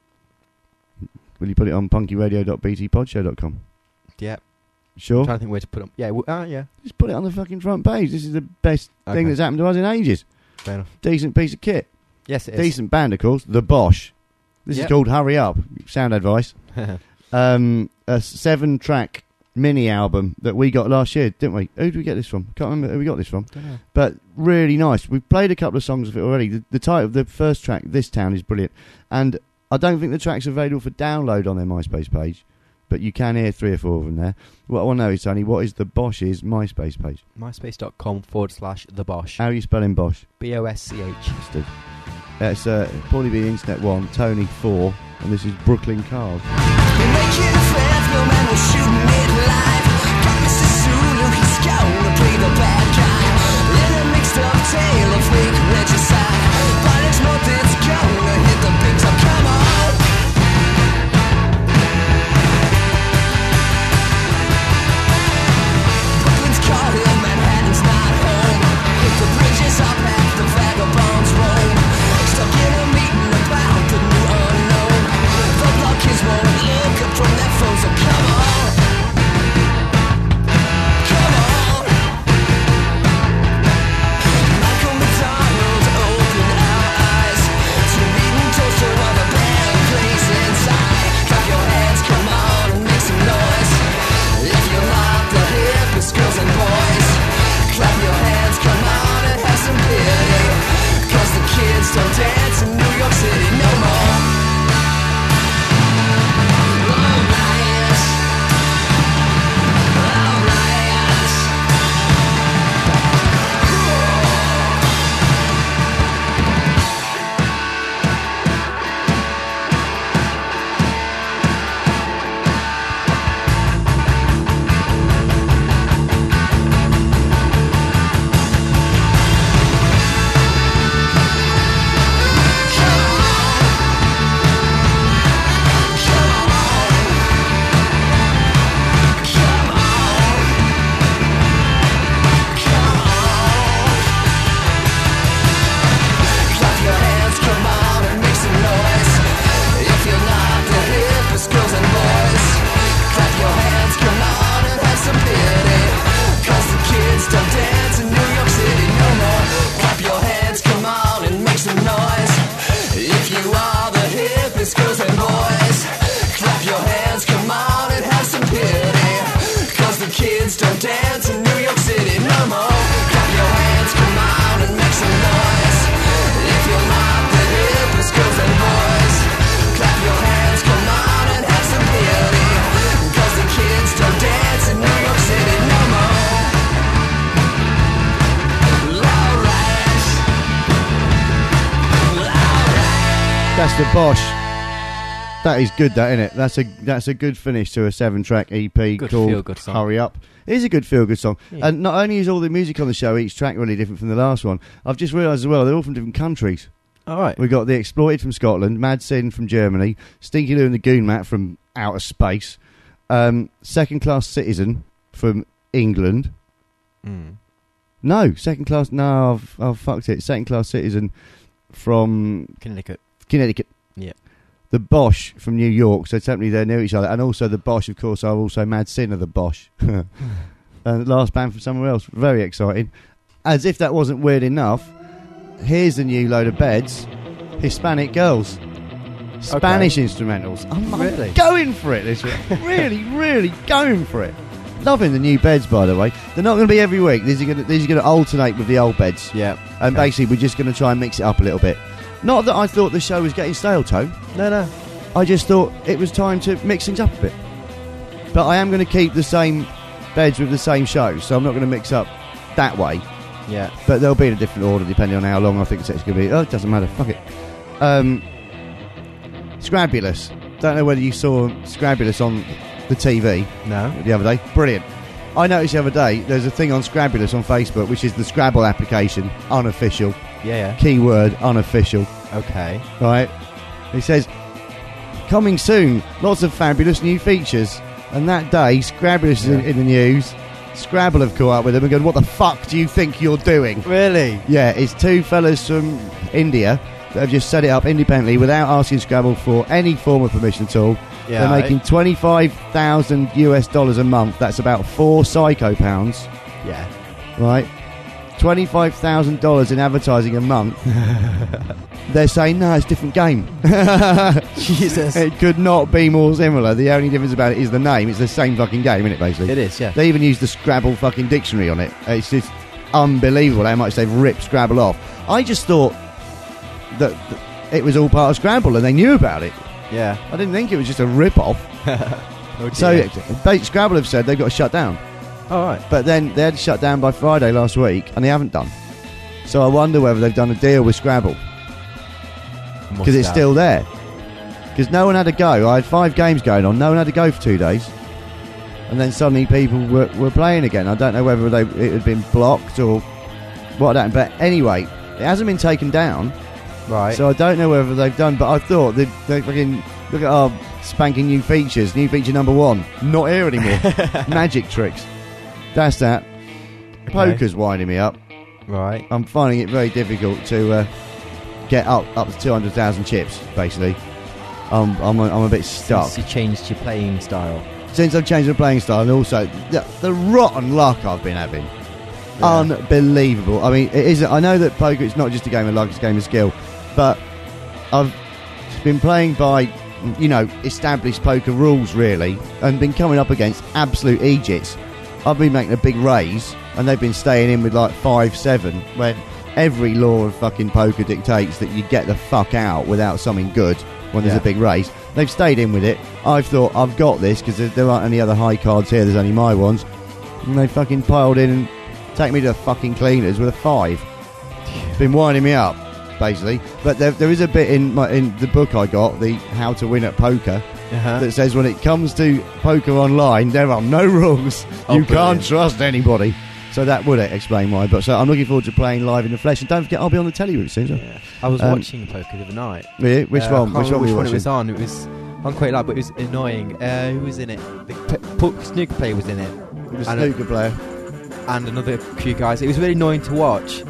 Will you put it on punkyradio.btpodshow.com? Yeah. Sure. I'm trying to think where to put them. Yeah. Yeah. Just put it on the fucking front page. This is the best Okay. thing that's happened to us in ages. Fair enough. Decent piece of kit. Yes, it is. Decent band, of course. The Bosch. This is Yep. called Hurry Up. Sound advice. A 7-track mini album that we got last year, didn't we? Who did we get this from? Can't remember who we got this from. Don't know. But really nice. We've played a couple of songs of it already. The title of the first track, This Town, is brilliant. And I don't think the track's available for download on their MySpace page, but you can hear 3 or 4 of them there. What I want to know is, Tony, what is the Bosch's MySpace page? MySpace.com/The Bosch. How are you spelling Bosch? BOSCH. Bastard. It's probably be Internet 1, Tony 4, and this is Brooklyn Cars. Michael McDonald, open our eyes to reading That's the Bosch. That is good, that, isn't it? That's a good finish to a 7-track EP Good called feel-good song. Hurry Up. It is a good feel-good song. Yeah. And not only is all the music on the show, each track really different from the last one, I've just realised as well, they're all from different countries. All right. We've got The Exploited from Scotland, Mad Sin from Germany, Stinky Lou and the Goon Mat from outer space, Second Class Citizen from England. No, Second Class... No, I've fucked it. Second Class Citizen from... Connecticut. Yeah. The Bosch from New York, so technically they're near each other. And also the Bosch, of course, are also Mad Sin of the Bosch. And the last band from somewhere else. Very exciting. As if that wasn't weird enough, here's a new load of beds. Hispanic Girls. Spanish instrumentals. I'm Really? going for it this week. Really, really going for it. Loving the new beds, by the way. They're not going to be every week. These are going to alternate with the old beds. Yeah. And basically, we're just going to try and mix it up a little bit. Not that I thought the show was getting stale, Tone. No. I just thought it was time to mix things up a bit. But I am going to keep the same beds with the same shows, so I'm not going to mix up that way. Yeah. But they'll be in a different order depending on how long I think the set's going to be. Oh, it doesn't matter. Fuck it. Scrabulous. Don't know whether you saw Scrabulous on the TV No. the other day. Brilliant. I noticed the other day there's a thing on Scrabulous on Facebook, which is the Scrabble application, unofficial. Yeah. Keyword unofficial. Okay. Right? It says, coming soon, lots of fabulous new features. And that day, Scrabulous is in the news. Scrabble have caught up with them and gone, what the fuck do you think you're doing? Really? Yeah, it's two fellas from India that have just set it up independently without asking Scrabble for any form of permission at all. Yeah. They're making $25,000 a month. That's about 4 psycho pounds. Yeah. Right? $25,000 in advertising a month. They're saying, no, it's a different game. Jesus. It could not be more similar. The only difference about it is the name. It's the same fucking game, isn't it, basically? It is, yeah. They even use the Scrabble fucking dictionary on it. It's just unbelievable how much they've ripped Scrabble off. I just thought that it was all part of Scrabble and they knew about it. Yeah. I didn't think it was just a rip-off. Oh, So Scrabble have said they've got to shut down. all right. But then they had to shut down by Friday last week, and they haven't done. So I wonder whether they've done a deal with Scrabble, because it's still there. Because no one had a go. I had 5 games going on. No one had a go for 2 days. And then suddenly people were playing again. I don't know whether it had been blocked or what happened. But anyway, it hasn't been taken down. Right. So I don't know whether they've done. But I thought they fucking look at our spanking new features. New feature number 1. Not here anymore. Magic tricks. That's that. Okay. Poker's winding me up. Right. I'm finding it very difficult to get up to 200,000 chips. Basically, I'm a bit stuck Since you changed your playing style. since I've changed my playing style, and also the rotten luck I've been having. Yeah. Unbelievable. I mean, it is. I know that poker is not just a game of luck; it's a game of skill. But I've been playing by, established poker rules really, and been coming up against absolute Egypts. I've been making a big raise, and they've been staying in with like 5-7, when every law of fucking poker dictates that you get the fuck out without something good when there's a big raise. They've stayed in with it. I've thought, I've got this, because there aren't any other high cards here, there's only my ones. And they fucking piled in and take me to the fucking cleaners with a 5. Been winding me up, basically. But there is a bit in the book I got, the How to Win at Poker, that says when it comes to poker online, there are no rules. You can't trust anybody. So that would explain why. But so I'm looking forward to playing live in the flesh. And don't forget, I'll be on the telly with it soon. So. Yeah. I was watching poker the other night. Yeah, which one? Which one were you it watching? was on. It was on quite loud, but it was annoying. Who was in it? The snooker player was in it. The snooker player. And another few guys. It was really annoying to watch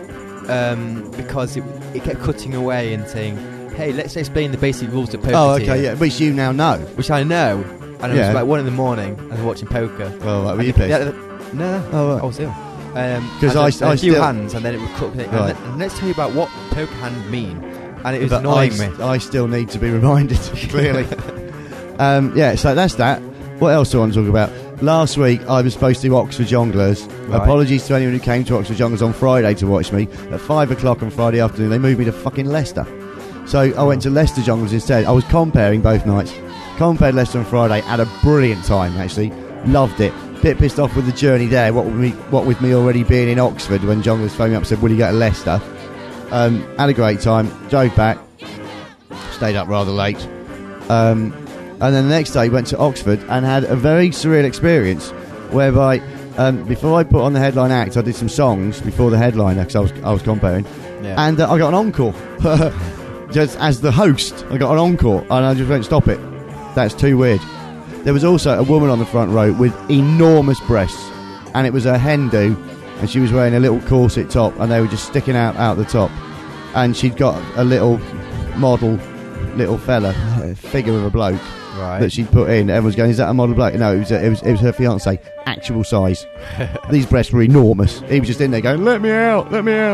because it kept cutting away and saying, hey, let's explain the basic rules of poker. Oh, to okay, you. yeah, which you now know. Which I know. And it Yeah. was like 1 in the morning and I was watching poker. Oh, right, were And you they- pissed? No, Oh, right. I was ill. 'Cause I a few still- hands and then it would cut. Right. And let's tell you about what poker hand mean. And it was But annoying me. I still need to be reminded, clearly. Yeah, so that's that. What else do I want to talk about? Last week, I was supposed to do Oxford Jongleurs. Right. Apologies to anyone who came to Oxford Jongleurs on Friday to watch me. At 5 o'clock on Friday afternoon, they moved me to fucking Leicester. So I went to Leicester Jongleurs instead. I was comparing both nights. Compared Leicester on Friday, had a brilliant time, actually. Loved it. Bit pissed off with the journey there, what with me already being in Oxford when Jongleurs phoned me up and said, will you go to Leicester? Had a great time, drove back, stayed up rather late. And then the next day went to Oxford and had a very surreal experience whereby before I put on the headline act, I did some songs before the headliner because I was comparing, and I got an encore. Just as the host, I got an encore, and I just went, stop it. That's too weird. There was also a woman on the front row with enormous breasts, and it was a hen do, and she was wearing a little corset top, and they were just sticking out the top. And she'd got a little model, little fella, a figure of a bloke that she'd put in. Everyone's going, is that a model bloke? No, it was her fiance, actual size. These breasts were enormous. He was just in there going, let me out.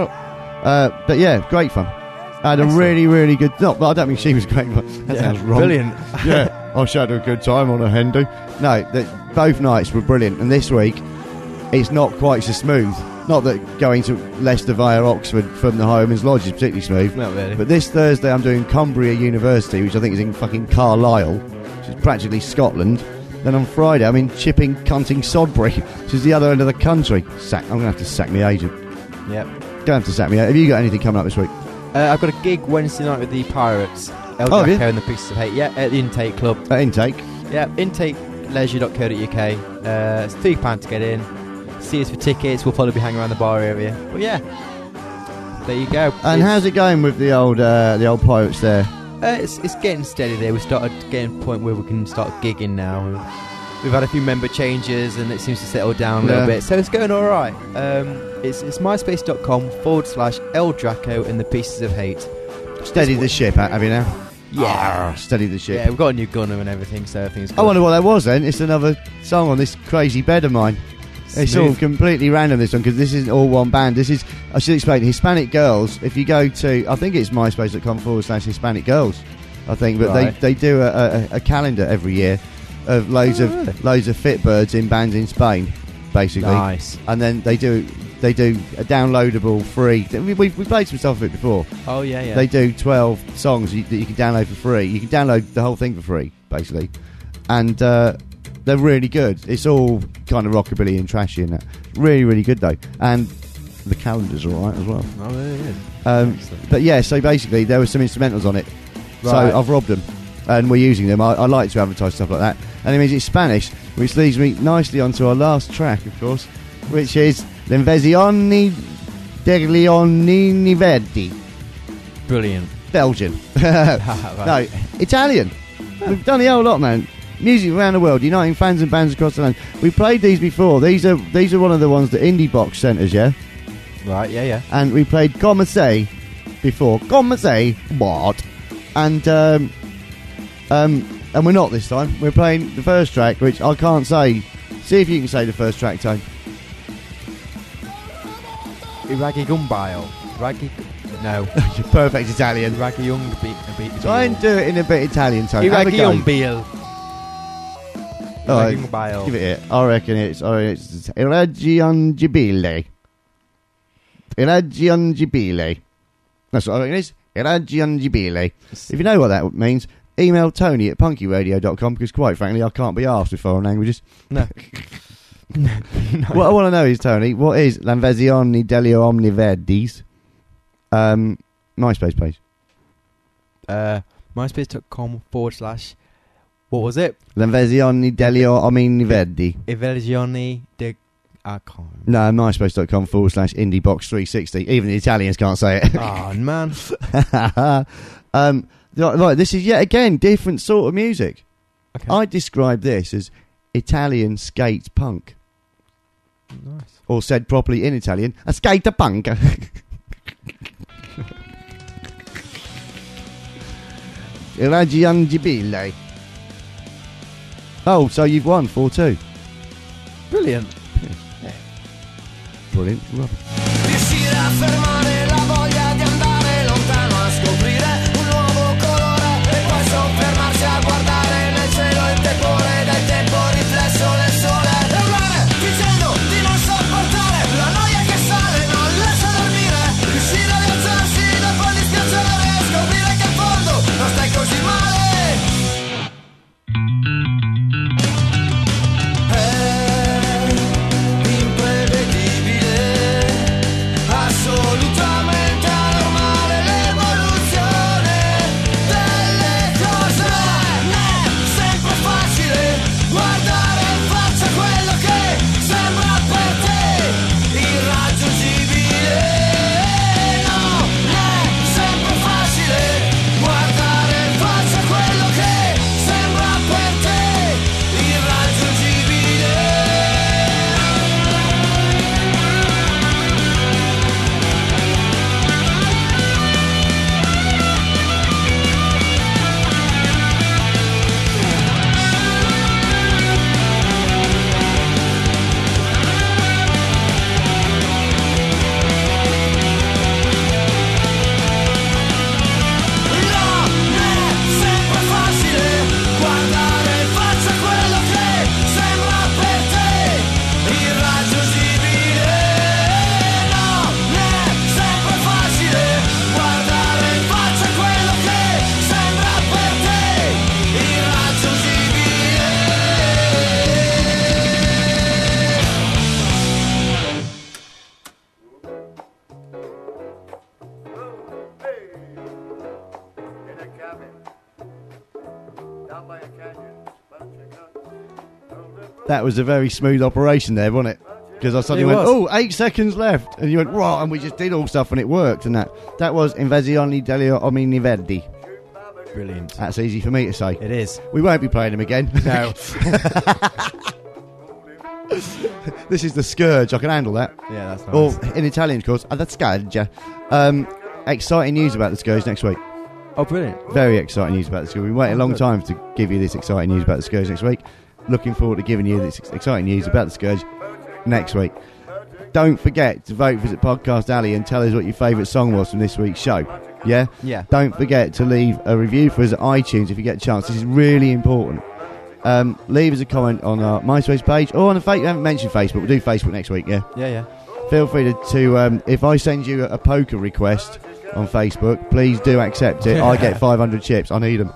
But yeah, great fun. I had a really, really good... No, but I don't think she was great fun. That sounds wrong. Brilliant. Yeah, I showed her a good time on a hen do. No, both nights were brilliant. And this week, it's not quite so smooth. Not that going to Leicester via Oxford from the Highwayman's Lodge is particularly smooth. Not really. But this Thursday I'm doing Cumbria University, which I think is in fucking Carlisle, which is practically Scotland. Then on Friday I'm in Chipping, Cunting, Sodbury, which is the other end of the country. I'm going to have to sack my agent. Yep. Going to have to sack me. Have you got anything coming up this week? I've got a gig Wednesday night with the Pirates. El have you? Draco and the Pieces of Hate. Yeah, at the Intake Club. Intake? Yeah, intakeleisure.co.uk. It's £3 to get in. See us for tickets. We'll probably be hanging around the bar area. But yeah, there you go. And how's it going with the old Pirates there? It's getting steady there. We started getting to a point where we can start gigging now. We've had a few member changes and it seems to settle down a little bit. So it's going alright. It's myspace.com/El Draco and the Pieces of Hate. Steady the ship, have you now? Yeah. Steady the ship. Yeah, we've got a new gunner and everything, so everything's good. I wonder what that was then. It's another song on this crazy bed of mine. It's all completely random, this one, because this isn't all one band. This is, I should explain, Hispanic Girls. If you go to, I think it's myspace.com/Hispanic Girls, I think, but right. they do a calendar every year of loads of Fitbirds in bands in Spain, basically. Nice. And then they do a downloadable free. We played some stuff of it before. Oh yeah. They do 12 songs that you can download for free. You can download the whole thing for free, basically, and they're really good. It's all kind of rockabilly and trashy and that. Really, really good though, and the calendar's all right as well. Oh yeah. But yeah, so basically there were some instrumentals on it. Right. So I've robbed them, and we're using them. I like to advertise stuff like that, and it means it's Spanish, which leads me nicely onto our last track, of course, which is L'Invasione degli Onni Verdi. Brilliant. Belgian. Right. No, Italian. We've done the whole lot, man. Music around the world, uniting fans and bands across the land. We played these before. These are one of the ones that Indie Box sent us, yeah? Right, yeah. And we played Come Say before. Come Say what? And we're not this time. We're playing the first track, which I can't say. See if you can say the first track, Tone. Iragigumbile. No. Perfect Italian. Iragigumbile. Try and do it in a bit Italian, Tone. Have a go. Iragigumbile. All right, give it here. I reckon it's Iraggiungibile. Iraggiungibile. That's what I reckon it is. Iraggiungibile. If you know what that means, email Tony at punkyradio.com, because quite frankly I can't be asked with foreign languages. No. No. What I want to know is, Tony, what is L'Invasione degli Onni Verdis? MySpace page. myspace.com/ what was it? L'Invasione degli Onni Verdi. Inversione de... I can't remember. No, myspace.com / IndieBox360. Even the Italians can't say it. Oh, man. Right, this is yet again different sort of music. Okay. I describe this as Italian skate punk. Nice. Or said properly in Italian, a skater punk. Iraggiungibile. Oh, so you've won 4-2. Brilliant. Brilliant. Riuscire a fermare la voglia di andare lontano a scoprire un nuovo colore e poi soffermarsi a guardare nel cielo il tepore del tempo riflesso nel sole e urlare dicendo di non sopportare la noia che sale, non lascia dormire, riuscire a rialzarsi dopo il dispiacere, scoprire che in fondo non stai così male. Imprevedibile, assoluta. That was a very smooth operation there, wasn't it? Because I suddenly It went, was. 8 seconds left. And you went, right, and we just did all stuff and it worked. And that was Invasione degli Omini Verdi. Brilliant. That's easy for me to say. It is. We won't be playing them again. No. This is the Scourge. I can handle that. Yeah, that's nice. Or in Italian, of course, the Scourge. Exciting news about the Scourge next week. Oh, brilliant. Very exciting news about the Scourge. We waited a long time to give you this exciting news about the Scourge next week. Looking forward to giving you this exciting news about the Scourge next week. Don't forget to vote Visit Podcast Alley and tell us what your favourite song was from this week's show. Yeah? Yeah. Don't forget to leave a review for us at iTunes if you get a chance. This is really important. Leave us a comment on our MySpace page or on the we haven't mentioned Facebook. We'll do Facebook next week, yeah? Yeah. Feel free to if I send you a poker request on Facebook, please do accept it. I get 500 chips. I need them.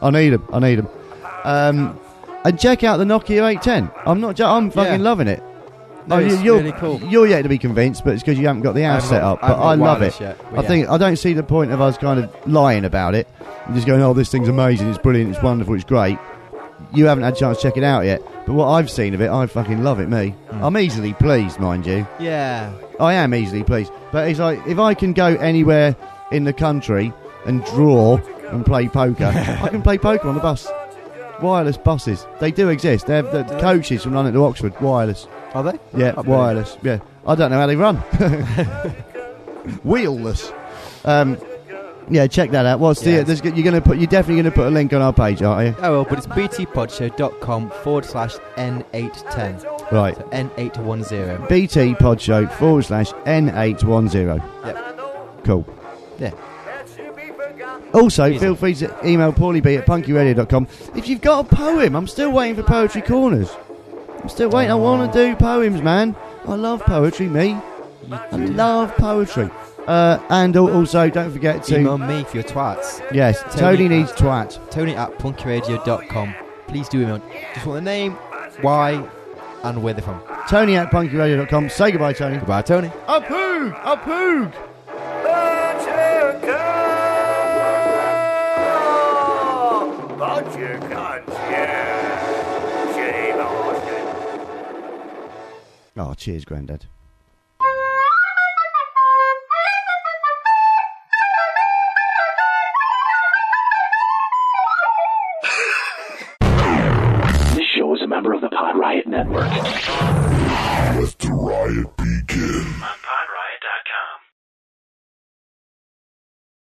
And check out the Nokia 810. I'm fucking loving it. No, it's really cool. You're yet to be convinced, but it's because you haven't got the house set up. But I love it. I don't see the point of us kind of lying about it and just going, this thing's amazing, it's brilliant, it's wonderful, it's great. You haven't had a chance to check it out yet. But what I've seen of it, I fucking love it, me. I'm easily pleased, mind you. Yeah. I am easily pleased. But it's like, if I can go anywhere in the country and draw and play poker, I can play poker on the bus. Wireless buses. They do exist. They're the coaches from London to Oxford. Wireless. Are they? Yeah, Oh, wireless. Yeah. I don't know how they run. Wheelless. Yeah, check that out. You're definitely going to put a link on our page, aren't you? I will, but it's btpodshow.com/N810. Right. So N810. BT Podshow /N810. Yep. Cool. Yeah. Also, Easy. feel free to email paulieb@punkyradio.com if you've got a poem. I'm still waiting for Poetry Corners. I'm still waiting. I want to do poems, man. I love poetry, me. I love poetry. And also, don't forget to... Email me for your twats. Yes, Tony needs twat. Tony@punkyradio.com. Please do email. Just want the name, why, and where they're from. Tony@punkyradio.com. Say goodbye, Tony. Goodbye, Tony. A poog! A poog! But you can't, yeah. Shitty bastard. Oh, cheers, Grandad. This show is a member of the Pod Riot Network. Let the riot begin.